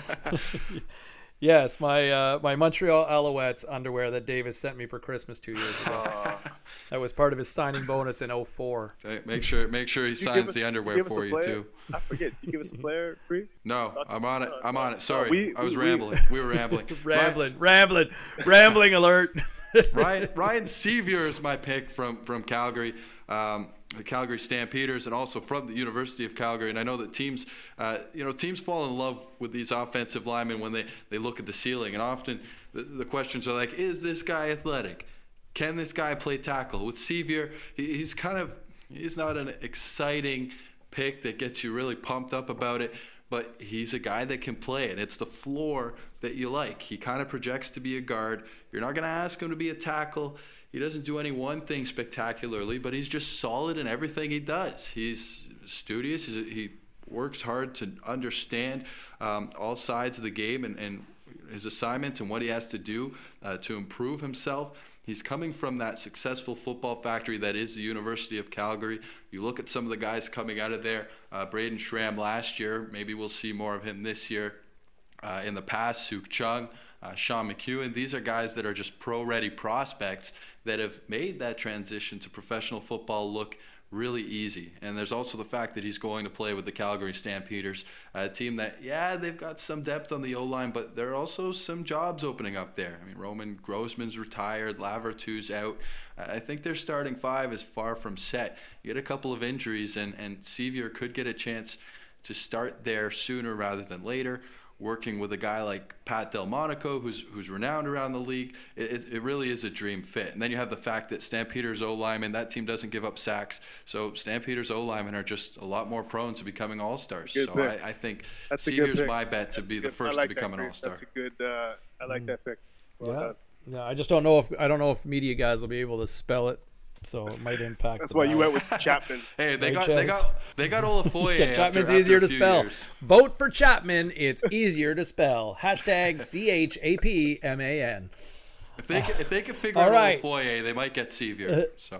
Yes, my uh, my Montreal Alouettes underwear that Davis sent me for Christmas two years ago. Uh, That was part of his signing bonus in oh four. Make sure make sure he signs us, the underwear for you too. I forget. You give us a player free? No, I'm on it. I'm on it. Sorry, we, I was we, rambling. We were rambling. Rambling, rambling, rambling alert. Ryan Ryan Sevier is my pick from from Calgary. Um, the Calgary Stampeders, and also from the University of Calgary. And I know that teams, uh, you know, teams fall in love with these offensive linemen when they, they look at the ceiling. And often the, the questions are like, is this guy athletic? Can this guy play tackle? With Sevier, he, he's kind of, he's not an exciting pick that gets you really pumped up about it, but he's a guy that can play it. It's the floor that you like. He kind of projects to be a guard. You're not going to ask him to be a tackle. He doesn't do any one thing spectacularly, but he's just solid in everything he does. He's studious. He's, he works hard to understand um, all sides of the game and, and his assignments and what he has to do uh, to improve himself. He's coming from that successful football factory that is the University of Calgary. You look at some of the guys coming out of there. Uh, Braden Schramm last year. Maybe we'll see more of him this year. Uh, in the past, Suk Chung, uh, Sean McEwen. These are guys that are just pro-ready prospects that have made that transition to professional football look really easy. And there's also the fact that he's going to play with the Calgary Stampeders, a team that, yeah, they've got some depth on the O-line, but there are also some jobs opening up there. I mean, Roman Grossman's retired, Lavertu's out. I think their starting five is far from set. You get a couple of injuries, and, and Sevier could get a chance to start there sooner rather than later. Working with a guy like Pat Delmonico, who's who's renowned around the league, it, it really is a dream fit. And then you have the fact that Stampeders O-linemen, that team doesn't give up sacks, so Stampeders O-linemen are just a lot more prone to becoming all-stars. Good so pick. I, I think That's Sevier's my bet to That's be good, the first like to become that, an all-star. That's a good. Uh, I like that pick. Well Yeah. done. Yeah, I just don't know if I don't know if media guys will be able to spell it, so it might impact. That's the why you ballot. went with Chapman. Hey, they got H S. they got they got Olafoye. Yeah, after, Chapman's after easier a to few spell. years. Vote for Chapman. It's easier to spell. Hashtag C H A P M A N. If they can, if they can figure All out right. Olafoye, they might get Sevier. So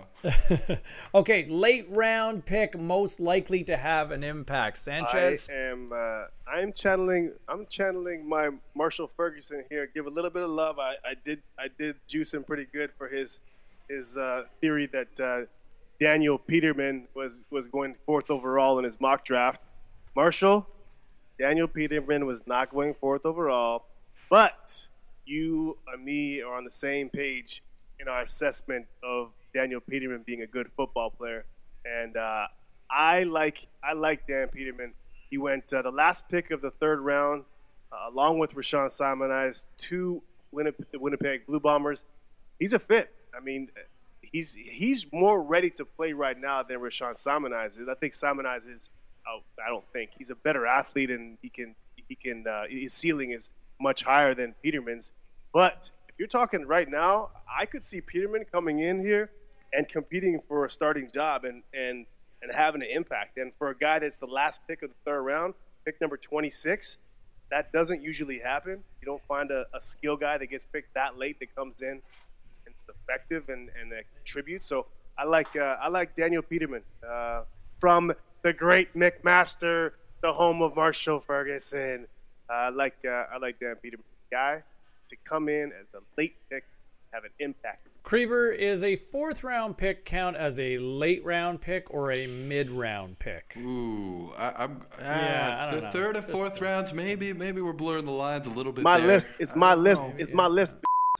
Okay, late round pick most likely to have an impact. Sanchez. I am. Uh, I'm channeling. I'm channeling my Marshall Ferguson here. Give a little bit of love. I, I did. I did juice him pretty good for his his uh, theory that uh, Daniel Peterman was was going fourth overall in his mock draft. Marshall, Daniel Peterman was not going fourth overall, but you and me are on the same page in our assessment of Daniel Peterman being a good football player, and uh, I like I like Dan Peterman. He went uh, the last pick of the third round, uh, along with Rashawn Simoniz, to Winnipeg, the Winnipeg Blue Bombers. He's a fit. I mean, he's he's more ready to play right now than Rashawn Simoniz is. I think Simoniz is. Oh, I don't think he's a better athlete, and he can he can uh, his ceiling is much higher than Peterman's. But if you're talking right now, I could see Peterman coming in here and competing for a starting job and, and, and having an impact. And for a guy that's the last pick of the third round, pick number twenty-six, that doesn't usually happen. You don't find a, a skill guy that gets picked that late that comes in and is effective and, and that contributes. So I like uh, I like Daniel Peterman uh, from the great McMaster, the home of Marshall Ferguson. Uh, I like uh, I like Dan Peterman, guy to come in as a late pick, have an impact. Creever, is a fourth round pick count as a late round pick or a mid round pick? Ooh, I, I'm Yeah, ah, I don't the know. third and This- fourth rounds. Maybe maybe we're blurring the lines a little bit. My there. list is I my don't list. know. It's my list.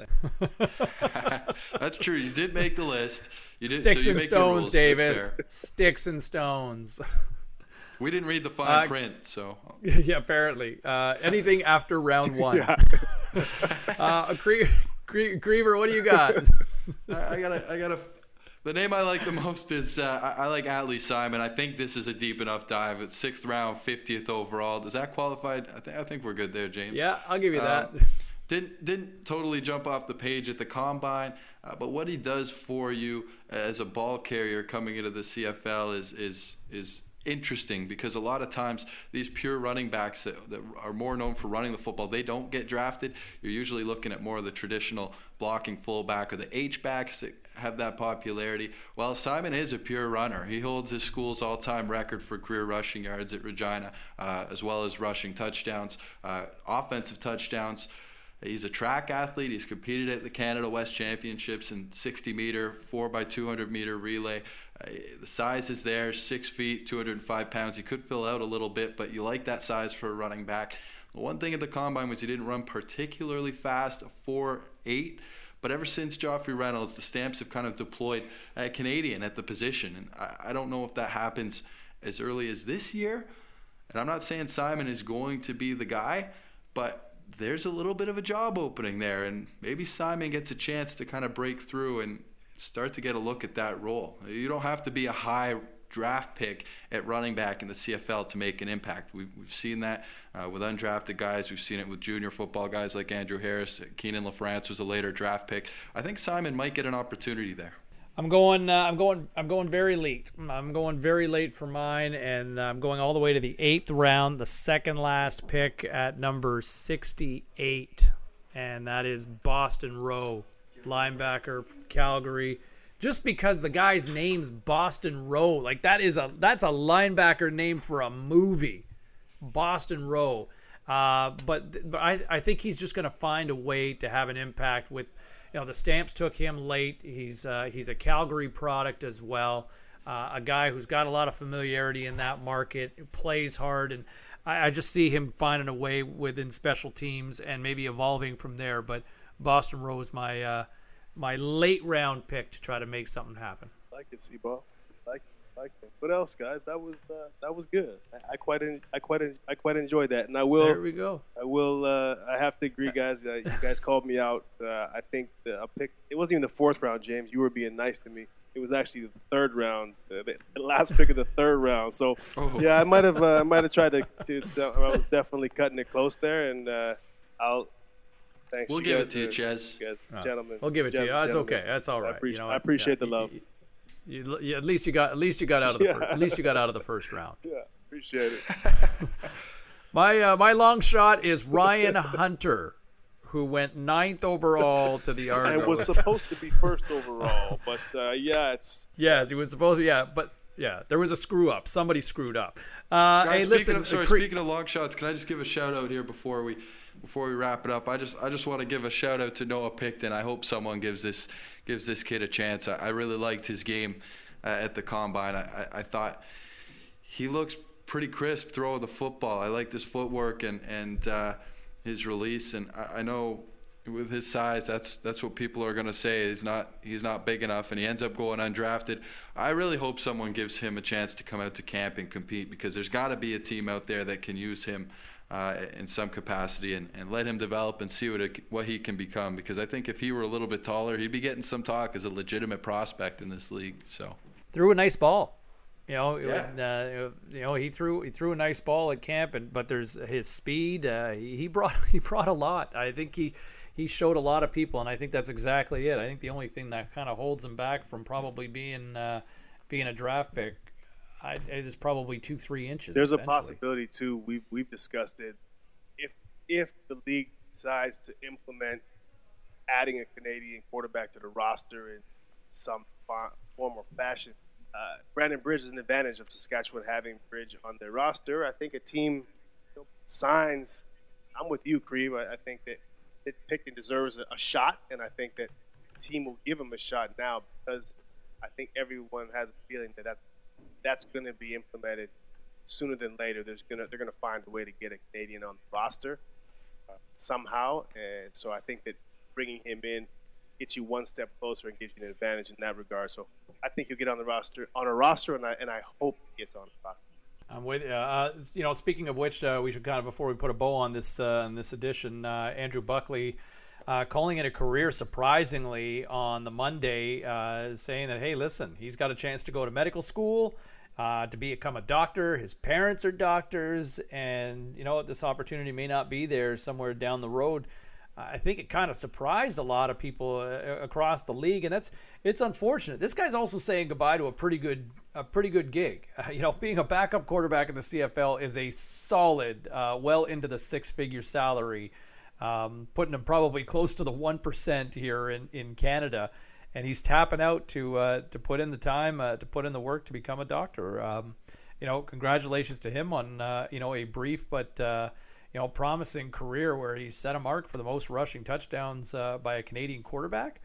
That's true. You did make the list. You did, Sticks so you and make the stones, rules, so it's Davis. fair. Sticks and stones. We didn't read the fine Uh, print, so Yeah, apparently. Uh, anything after round one. Yeah. uh, Cre- Cre- Creever, what do you got? I, I gotta, I gotta. The name I like the most is uh, I, I like Atlee Simon. I think this is a deep enough dive. It's sixth round, fiftieth overall. Does that qualify? I think I think we're good there, James. Yeah, I'll give you that. Um, Didn't didn't totally jump off the page at the combine, uh, but what he does for you as a ball carrier coming into the C F L is is is interesting, because a lot of times these pure running backs that, that are more known for running the football, they don't get drafted. You're usually looking at more of the traditional blocking fullback or the H-backs that have that popularity. Well, Simon is a pure runner. He holds his school's all-time record for career rushing yards at Regina, uh, as well as rushing touchdowns, uh, offensive touchdowns. He's a track athlete. He's competed at the Canada West Championships in sixty meter, four by two hundred meter relay. Uh, the size is there, six feet, two hundred five pounds. He could fill out a little bit, but you like that size for a running back. The one thing at the combine was he didn't run particularly fast, a four eight. But ever since Joffrey Reynolds, the Stamps have kind of deployed a Canadian at the position. And I, I don't know if that happens as early as this year. And I'm not saying Simon is going to be the guy, but there's a little bit of a job opening there, and maybe Simon gets a chance to kind of break through and start to get a look at that role. You don't have to be a high draft pick at running back in the C F L to make an impact. We've, we've seen that uh, with undrafted guys. We've seen it with junior football guys like Andrew Harris. Keenan LaFrance was a later draft pick. I think Simon might get an opportunity there. I'm going. Uh, I'm going. I'm going very late. I'm going very late for mine, and I'm going all the way to the eighth round, the second last pick at number sixty-eight, and that is Boston Rowe, linebacker from Calgary. Just because the guy's name's Boston Rowe, like that is a that's a linebacker name for a movie, Boston Rowe. Uh, but but I I think he's just going to find a way to have an impact with. You know, the Stamps took him late. He's uh, he's a Calgary product as well. Uh, a guy who's got a lot of familiarity in that market, plays hard, and I, I just see him finding a way within special teams and maybe evolving from there. But Boston Rowe is my uh, my late round pick to try to make something happen. I like it, C-Ball. Like like it. What else, guys? That was uh, that was good. I, I quite en- I quite en- I quite enjoyed that, and I will. There we go. I will. Uh, I have to agree, guys. Uh, you guys called me out. Uh, I think the, a pick. It wasn't even the fourth round, James. You were being nice to me. It was actually the third round, uh, the last pick of the third round. So Oh. yeah, I might have. Uh, I might have tried to, to. to I was definitely cutting it close there, and uh, I'll. Thanks. We'll you give guys it to you, are- Ches. you guys, Uh, gentlemen. We'll give it to you. Gentlemen, That's okay. gentlemen. That's all right. I appreciate, you know, I appreciate yeah, the love. You, you, you, at least you got. At least you got out of the. Yeah. First, at least you got out of the first round. Yeah, appreciate it. My uh, my long shot is Ryan Hunter, who went ninth overall to the Argos. I was supposed to be first overall, but uh, yeah, it's Yes, he was supposed to. Yeah, but yeah, there was a screw up. Somebody screwed up. Uh, Guys, hey, speaking listen. of, sorry, Cre- speaking of long shots, can I just give a shout out here before we before we wrap it up? I just I just want to give a shout out to Noah Picton. I hope someone gives this gives this kid a chance. I, I really liked his game uh, at the combine. I, I, I thought he looks pretty crisp throwing the football. I liked his footwork and and uh, his release. And I, I know with his size, that's that's what people are going to say. He's not he's not big enough, and he ends up going undrafted. I really hope someone gives him a chance to come out to camp and compete, because there's got to be a team out there that can use him uh, in some capacity and, and let him develop and see what it, what he can become. Because I think if he were a little bit taller, he'd be getting some talk as a legitimate prospect in this league. So threw a nice ball. You know, Yeah. uh, you know, he threw he threw a nice ball at camp, and but there's his speed. Uh, he, he brought he brought a lot. I think he he showed a lot of people, and I think that's exactly it. I think the only thing that kind of holds him back from probably being uh, being a draft pick, I, it is probably two three inches. There's a essentially. possibility too. We've we've discussed it. If if the league decides to implement adding a Canadian quarterback to the roster in some fa- form or fashion, uh, Brandon Bridge is an advantage of Saskatchewan having Bridge on their roster. I think a team you know, signs. I'm with you, Creve. I, I think that that Picton deserves a, a shot, and I think that the team will give him a shot now, because I think everyone has a feeling that that's that's going to be implemented sooner than later. There's gonna they're gonna find a way to get a Canadian on the roster uh, somehow, and so I think that bringing him in gets you one step closer and gives you an advantage in that regard. So I think he'll get on the roster on a roster, and I and I hope he gets on the roster. I'm with you. Uh, you know, speaking of which, uh, we should kind of, before we put a bow on this uh, on this edition, uh, Andrew Buckley uh, calling it a career surprisingly on the Monday, uh, saying that, hey, listen, he's got a chance to go to medical school, uh, to become a doctor. His parents are doctors, and you know this opportunity may not be there somewhere down the road. I think it kind of surprised a lot of people uh, across the league, and that's it's unfortunate. This guy's also saying goodbye to a pretty good a pretty good gig. Uh, you know, being a backup quarterback in the C F L is a solid, uh, well into the six-figure salary, um, putting him probably close to the one percent here in, in Canada, and he's tapping out to uh, to put in the time, uh, to put in the work to become a doctor. Um, you know, congratulations to him on uh, you know a brief but. Uh, You know, promising career where he set a mark for the most rushing touchdowns uh, by a Canadian quarterback.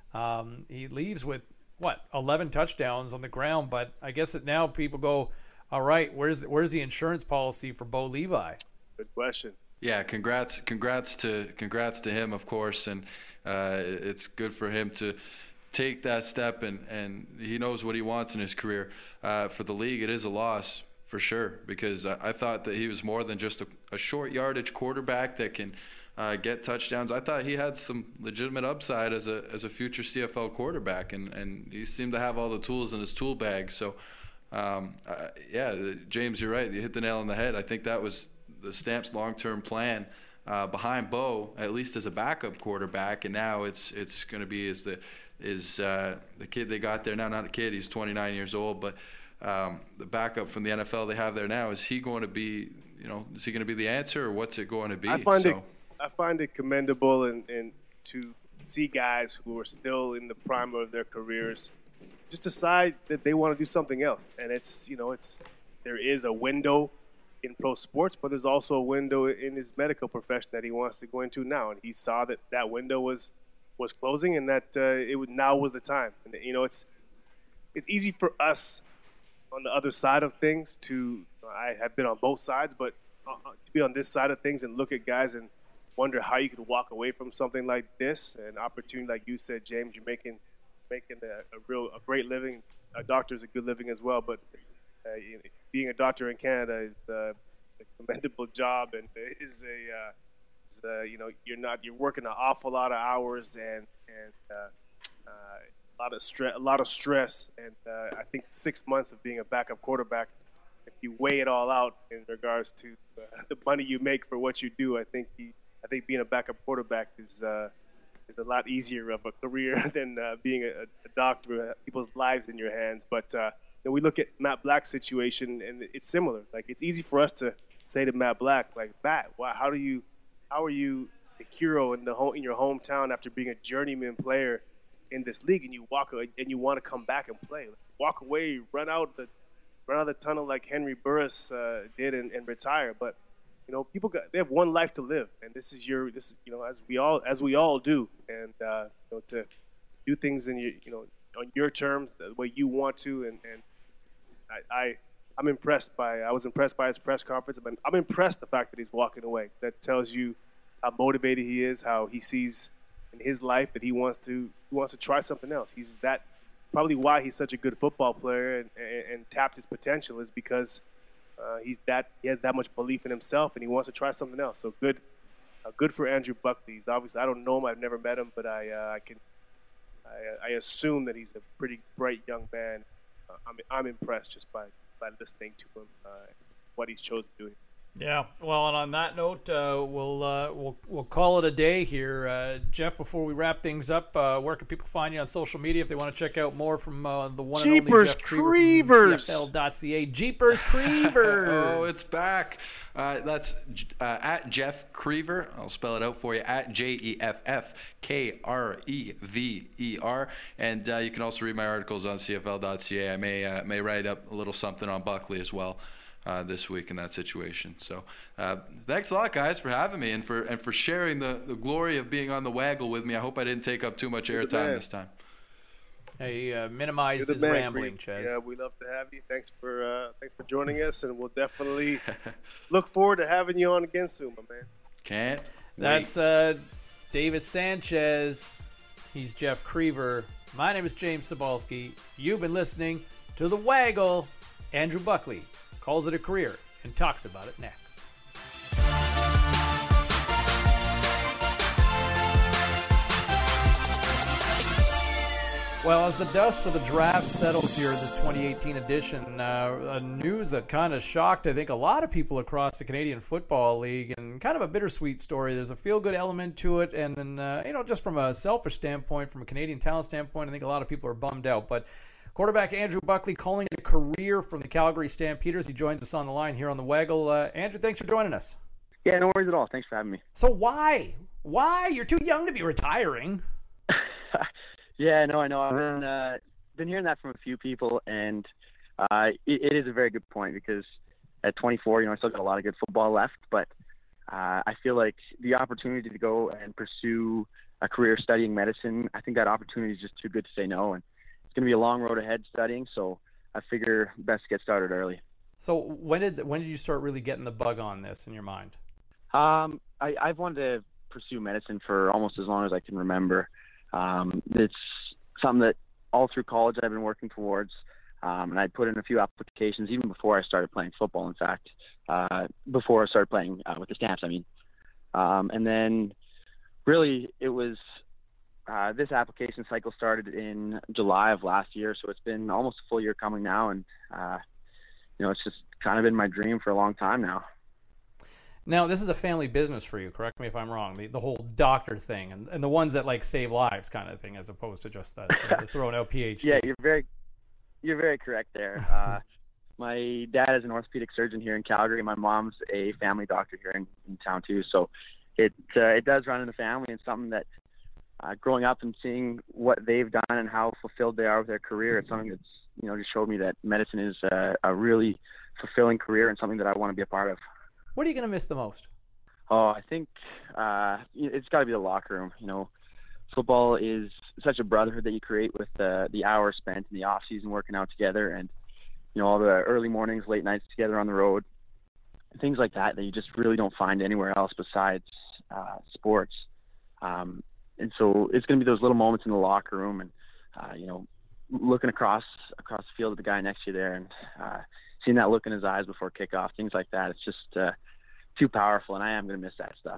Um, he leaves with what eleven touchdowns on the ground, but I guess that now people go, all right, where's where's the insurance policy for Bo Levi? Good question. Yeah, congrats, congrats to congrats to him, of course, and uh, it's good for him to take that step, and and he knows what he wants in his career. Uh, for the league, it is a loss. For sure, because I, I thought that he was more than just a, a short yardage quarterback that can uh, get touchdowns. I thought he had some legitimate upside as a as a future C F L quarterback, and, and he seemed to have all the tools in his tool bag. So, um, uh, yeah, James, you're right. You hit the nail on the head. I think that was the Stamps' long-term plan uh, behind Bo, at least as a backup quarterback, and now it's it's going to be as the is uh, the kid they got there now. Not a kid. He's twenty-nine years old, but. Um, the backup from the N F L they have there now, is he going to be, you know, is he going to be the answer, or what's it going to be? I find so. it, I find it commendable and, and to see guys who are still in the prime of their careers just decide that they want to do something else. And it's, you know, it's there is a window in pro sports, but there's also a window in his medical profession that he wants to go into now. And he saw that that window was was closing, and that uh, it would now was the time. And you know, it's it's easy for us. On the other side of things, to I have been on both sides, but uh, to be on this side of things and look at guys and wonder how you could walk away from something like this, an opportunity like you said, James, you're making making a, a real a great living. A doctor is a good living as well, but uh, you know, being a doctor in Canada is uh, a commendable job, and is a uh, is, uh, you know you're not you're working an awful lot of hours and and. Uh, uh, A lot of stress, a lot of stress, and uh, I think six months of being a backup quarterback. If you weigh it all out in regards to uh, the money you make for what you do, I think he, I think being a backup quarterback is uh, is a lot easier of a career than uh, being a, a doctor. People's lives in your hands. But uh, you know, we look at Matt Black's situation, and it's similar. Like it's easy for us to say to Matt Black, like Matt, why, how do you, how are you the hero in the home in your hometown after being a journeyman player in this league, and you walk and you want to come back and play, walk away, run out the run out the tunnel like Henry Burris uh, did and, and retire. But you know, people got they have one life to live, and this is your this is, you know as we all as we all do, and uh, you know, to do things in your you know on your terms, the way you want to, and and I, I I'm impressed by I was impressed by his press conference, but I'm impressed the fact that he's walking away. That tells you how motivated he is, how he sees in his life that he wants to he wants to try something else. He's that probably why he's such a good football player and, and, and tapped his potential is because uh, he's that he has that much belief in himself and he wants to try something else. So good, uh, good for Andrew Buckley. He's obviously I don't know him, I've never met him, but I uh, I can I, I assume that he's a pretty bright young man. Uh, I'm I'm impressed just by, by listening to him, uh, what he's chosen to do. Yeah, well, and on that note, uh, we'll uh, we'll we'll call it a day here, uh, Jeff. Before we wrap things up, uh, where can people find you on social media if they want to check out more from uh, the one Jeepers and only Jeff Creever from C F L dot C A? Jeepers Creevers! Oh, it's back. Uh, that's uh, at Jeff Creever. I'll spell it out for you. At J E F F K R E V E R. And uh, you can also read my articles on C F L dot C A. I may uh, may write up a little something on Buckley as well. Uh, this week in that situation. So uh, thanks a lot, guys, for having me and for and for sharing the, the glory of being on the Waggle with me. I hope I didn't take up too much airtime this time. He uh, minimized his man, rambling, Chaz. Yeah, we love to have you. Thanks for uh, thanks for joining us, and we'll definitely look forward to having you on again soon, my man. Can't That's uh, Davis Sanchez. He's Jeff Creever. My name is James Cybulski. You've been listening to The Waggle. Andrew Buckley calls it a career and talks about it next. Well, as the dust of the draft settles here in this twenty eighteen edition, uh, a news that kind of shocked, I think, a lot of people across the Canadian Football League, and kind of a bittersweet story. There's a feel-good element to it, and then, uh, you know, just from a selfish standpoint, from a Canadian talent standpoint, I think a lot of people are bummed out. But quarterback Andrew Buckley calling it a career from the Calgary Stampeders. He joins us on the line here on the Waggle. Uh, Andrew, thanks for joining us. Yeah, no worries at all. Thanks for having me. So why? Why? You're too young to be retiring. Yeah, no, I know. I've been, uh, been hearing that from a few people, and uh, it, it is a very good point because at twenty-four, you know, I still got a lot of good football left, but uh, I feel like the opportunity to go and pursue a career studying medicine, I think that opportunity is just too good to say no, and it's going to be a long road ahead studying, so I figure best to get started early. So when did when did you start really getting the bug on this in your mind? Um, I, I've wanted to pursue medicine for almost as long as I can remember. Um, it's something that all through college I've been working towards, um, and I put in a few applications even before I started playing football, in fact, uh, before I started playing uh, with the Stamps, I mean. Um, and then really it was uh, this application cycle started in July of last year, so it's been almost a full year coming now, and uh, you know, it's just kind of been my dream for a long time now. Now, this is a family business for you, correct me if I'm wrong, the, the whole doctor thing and, and the ones that like save lives kind of thing, as opposed to just the, the throwing out PhD. Yeah, you're very, you're very correct there. Uh, my dad is an orthopedic surgeon here in Calgary. My mom's a family doctor here in, in town too. So it, uh, it does run in the family, and something that uh, growing up and seeing what they've done and how fulfilled they are with their career, it's something that's, you know, just showed me that medicine is a, a really fulfilling career and something that I want to be a part of. What are you going to miss the most? Oh, I think uh, it's got to be the locker room. You know, football is such a brotherhood that you create with uh, the hours spent in the off season working out together, and you know, all the early mornings, late nights together on the road, things like that that you just really don't find anywhere else besides uh, sports. Um, and so it's going to be those little moments in the locker room, and uh, you know, looking across across the field at the guy next to you there, and uh, seeing that look in his eyes before kickoff, things like that. It's just uh, too powerful, and I am going to miss that stuff.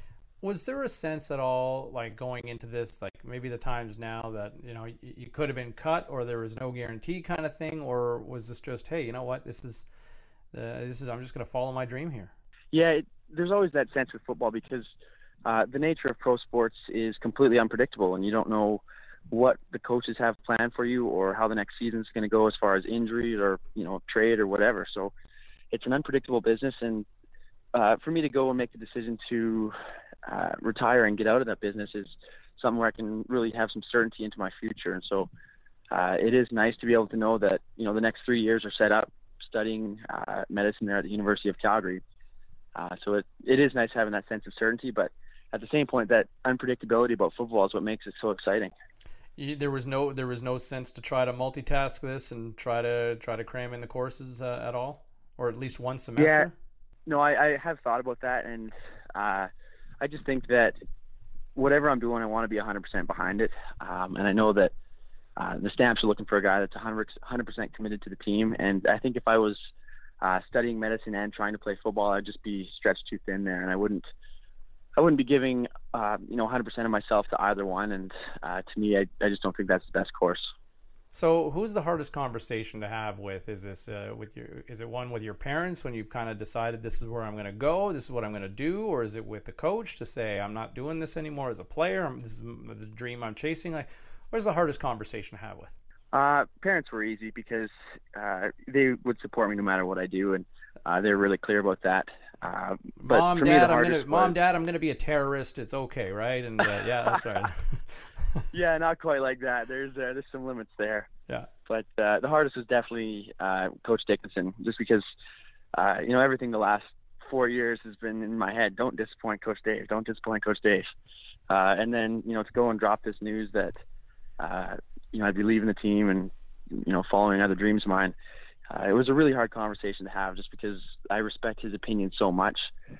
Was there a sense at all, like going into this, like maybe the times now that, you know, you, you could have been cut or there was no guarantee kind of thing, or was this just, hey, you know what, this is, uh, this is, I'm just going to follow my dream here? Yeah, it, there's always that sense with football because uh, the nature of pro sports is completely unpredictable, and you don't know what the coaches have planned for you or how the next season's going to go as far as injuries or, you know, trade or whatever. So it's an unpredictable business. And uh, for me to go and make the decision to uh, retire and get out of that business is something where I can really have some certainty into my future. And so uh, it is nice to be able to know that, you know, the next three years are set up studying uh, medicine there at the University of Calgary. Uh, so it, it is nice having that sense of certainty, but at the same point, that unpredictability about football is what makes it so exciting. You, there was no there was no sense to try to multitask this and try to try to cram in the courses uh, at all, or at least one semester. Yeah, no, I, I have thought about that, and uh, I just think that whatever I'm doing, I want to be one hundred percent behind it. Um, and I know that uh, the Stamps are looking for a guy that's one hundred percent committed to the team. And I think if I was uh, studying medicine and trying to play football, I'd just be stretched too thin there, and I wouldn't. I wouldn't be giving, uh, you know, one hundred percent of myself to either one, and uh, to me, I, I just don't think that's the best course. So, who's the hardest conversation to have with? Is this uh, with your? Is it one with your parents when you've kind of decided this is where I'm going to go, this is what I'm going to do, or is it with the coach to say I'm not doing this anymore as a player? I'm, this is the dream I'm chasing. Like, where's the hardest conversation to have with? Uh, parents were easy because uh, they would support me no matter what I do, and uh, they're really clear about that. Uh, but mom, for dad, me, the I'm hardest gonna, was, mom, dad, I'm gonna be a terrorist. It's okay, right? And uh, yeah, that's right. Yeah, not quite like that. There's uh, there's some limits there. Yeah. But uh, the hardest was definitely uh, Coach Dickinson, just because uh, you know, everything the last four years has been in my head. Don't disappoint Coach Dave. Don't disappoint Coach Dave. Uh, and then, you know, to go and drop this news that uh, you know, I'd be leaving the team and, you know, following other dreams of mine. Uh, it was a really hard conversation to have just because I respect his opinion so much.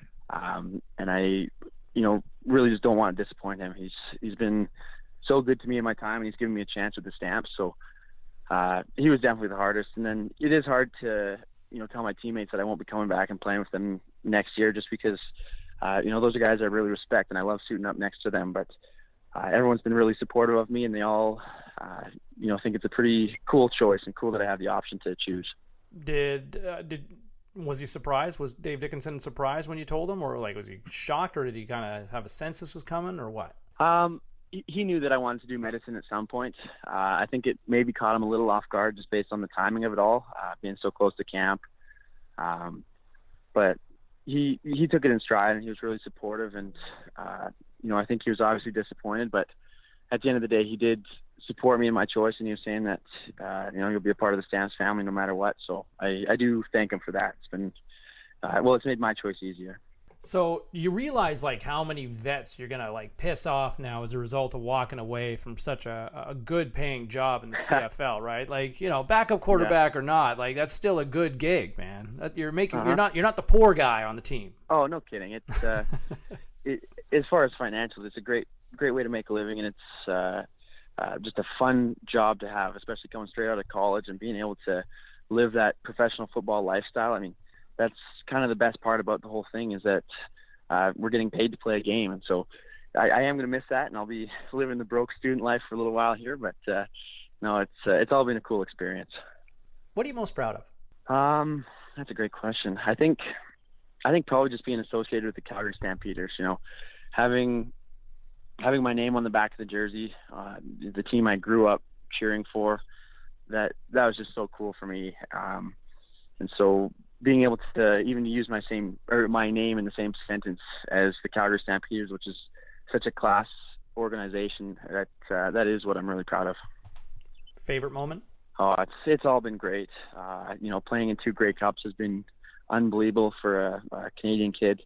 Um, and I, you know, really just don't want to disappoint him. He's, he's been so good to me in my time, and he's given me a chance with the Stamps. So uh, he was definitely the hardest. And then it is hard to, you know, tell my teammates that I won't be coming back and playing with them next year just because, uh, you know, those are guys I really respect and I love suiting up next to them. But uh, everyone's been really supportive of me, and they all, uh, you know, think it's a pretty cool choice and cool that I have the option to choose. Did uh, did was he surprised? Was Dave Dickenson surprised when you told him, or like was he shocked, or did he kind of have a sense this was coming, or what? Um, he, he knew that I wanted to do medicine at some point. Uh, I think it maybe caught him a little off guard just based on the timing of it all, uh, being so close to camp. Um, but he he took it in stride, and he was really supportive. And uh, you know, I think he was obviously disappointed, but at the end of the day, he did support me in my choice, and he was saying that uh, you know, you'll be a part of the Stamps family no matter what. So I, I do thank him for that. It's been uh, well, it's made my choice easier. So you realize like how many vets you're gonna like piss off now as a result of walking away from such a, a good paying job in the C F L, right? Like, you know, backup quarterback yeah. or not, like that's still a good gig, man. That you're making, uh-huh. you're not, you're not the poor guy on the team. Oh, no kidding. It's uh, it, as far as financials, it's a great, great way to make a living, and it's uh, uh, just a fun job to have, especially coming straight out of college and being able to live that professional football lifestyle. I mean, that's kind of the best part about the whole thing, is that uh, we're getting paid to play a game. And so I, I am going to miss that, and I'll be living the broke student life for a little while here. But uh, no, it's uh, it's all been a cool experience. What are you most proud of? Um, that's a great question. I think I think probably just being associated with the Calgary Stampeders. You know, having having my name on the back of the jersey, uh, the team I grew up cheering for. That that was just so cool for me. Um, and so being able to even use my same or my name in the same sentence as the Calgary Stampeders, which is such a class organization, that uh, that is what I'm really proud of. Favorite moment? Oh, it's it's all been great. Uh, you know, playing in two Grey Cups has been unbelievable for a, a Canadian kid.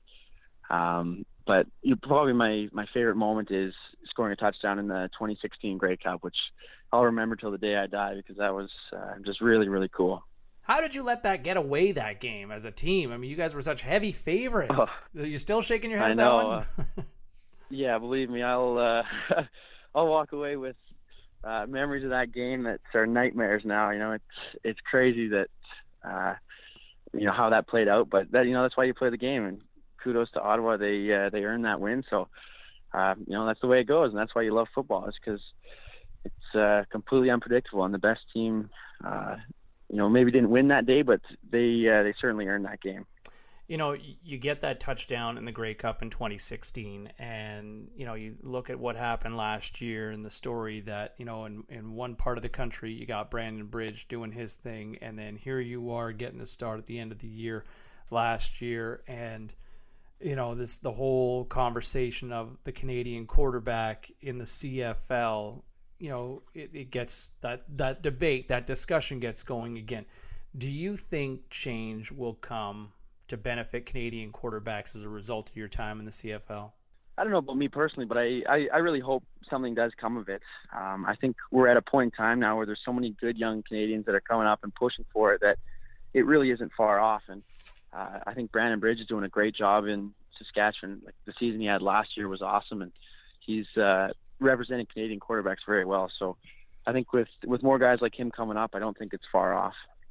Um, but you know, probably my, my favorite moment is scoring a touchdown in the twenty sixteen Grey Cup, which I'll remember till the day I die, because that was uh, just really, really cool. How did you let that get away that game as a team? I mean, you guys were such heavy favorites. Oh, are you still shaking your head I at know. that one? uh, yeah, believe me, I'll uh, I'll walk away with uh, memories of that game that are nightmares now. You know, it's it's crazy that uh, you know how that played out, but that you know that's why you play the game. And kudos to Ottawa, they uh, they earned that win. So uh, you know that's the way it goes, and that's why you love football, is because it's uh, completely unpredictable, and the best team. Uh, You know, maybe didn't win that day, but they uh, they certainly earned that game. You know, you get that touchdown in the Grey Cup in twenty sixteen, and, you know, you look at what happened last year and the story that, you know, in, in one part of the country, you got Brandon Bridge doing his thing, and then here you are getting a start at the end of the year last year, and, you know, this the whole conversation of the Canadian quarterback in the C F L. You know, it, it gets that, that debate, that discussion gets going again. Do you think change will come to benefit Canadian quarterbacks as a result of your time in the C F L? I don't know about me personally, but I, I, I really hope something does come of it. Um, I think we're at a point in time now where there's so many good young Canadians that are coming up and pushing for it that it really isn't far off. And uh, I think Brandon Bridge is doing a great job in Saskatchewan. Like, the season he had last year was awesome, and he's uh, representing Canadian quarterbacks very well. So I think with with more guys like him coming up, I don't think it's far off.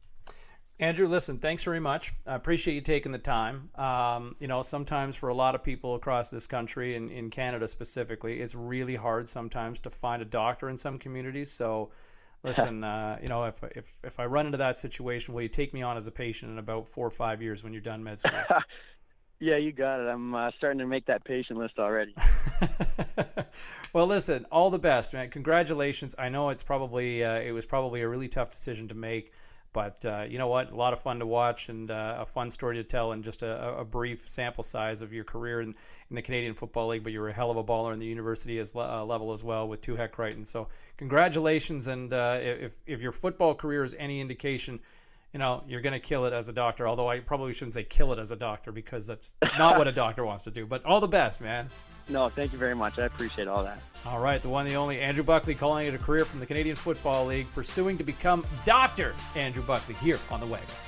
Andrew, listen, thanks very much. I appreciate you taking the time. Um, you know, sometimes for a lot of people across this country and in Canada specifically, it's really hard sometimes to find a doctor in some communities. So listen, uh, you know, if, if, if I run into that situation, will you take me on as a patient in about four or five years when you're done med school? Yeah, you got it. I'm uh, starting to make that patient list already. Well, listen, all the best, man. Congratulations. I know it's probably uh, it was probably a really tough decision to make, but uh, you know what? A lot of fun to watch, and uh, a fun story to tell, and just a, a brief sample size of your career in, in the Canadian Football League. But you were a hell of a baller in the university as uh, level as well with Tuhek Crichton. So congratulations, and uh, if if your football career is any indication, you know, you're going to kill it as a doctor, although I probably shouldn't say kill it as a doctor, because that's not what a doctor wants to do. But all the best, man. No, thank you very much. I appreciate all that. All right, the one, the only Andrew Buckley, calling it a career from the Canadian Football League, pursuing to become Doctor Andrew Buckley here on The Wagon.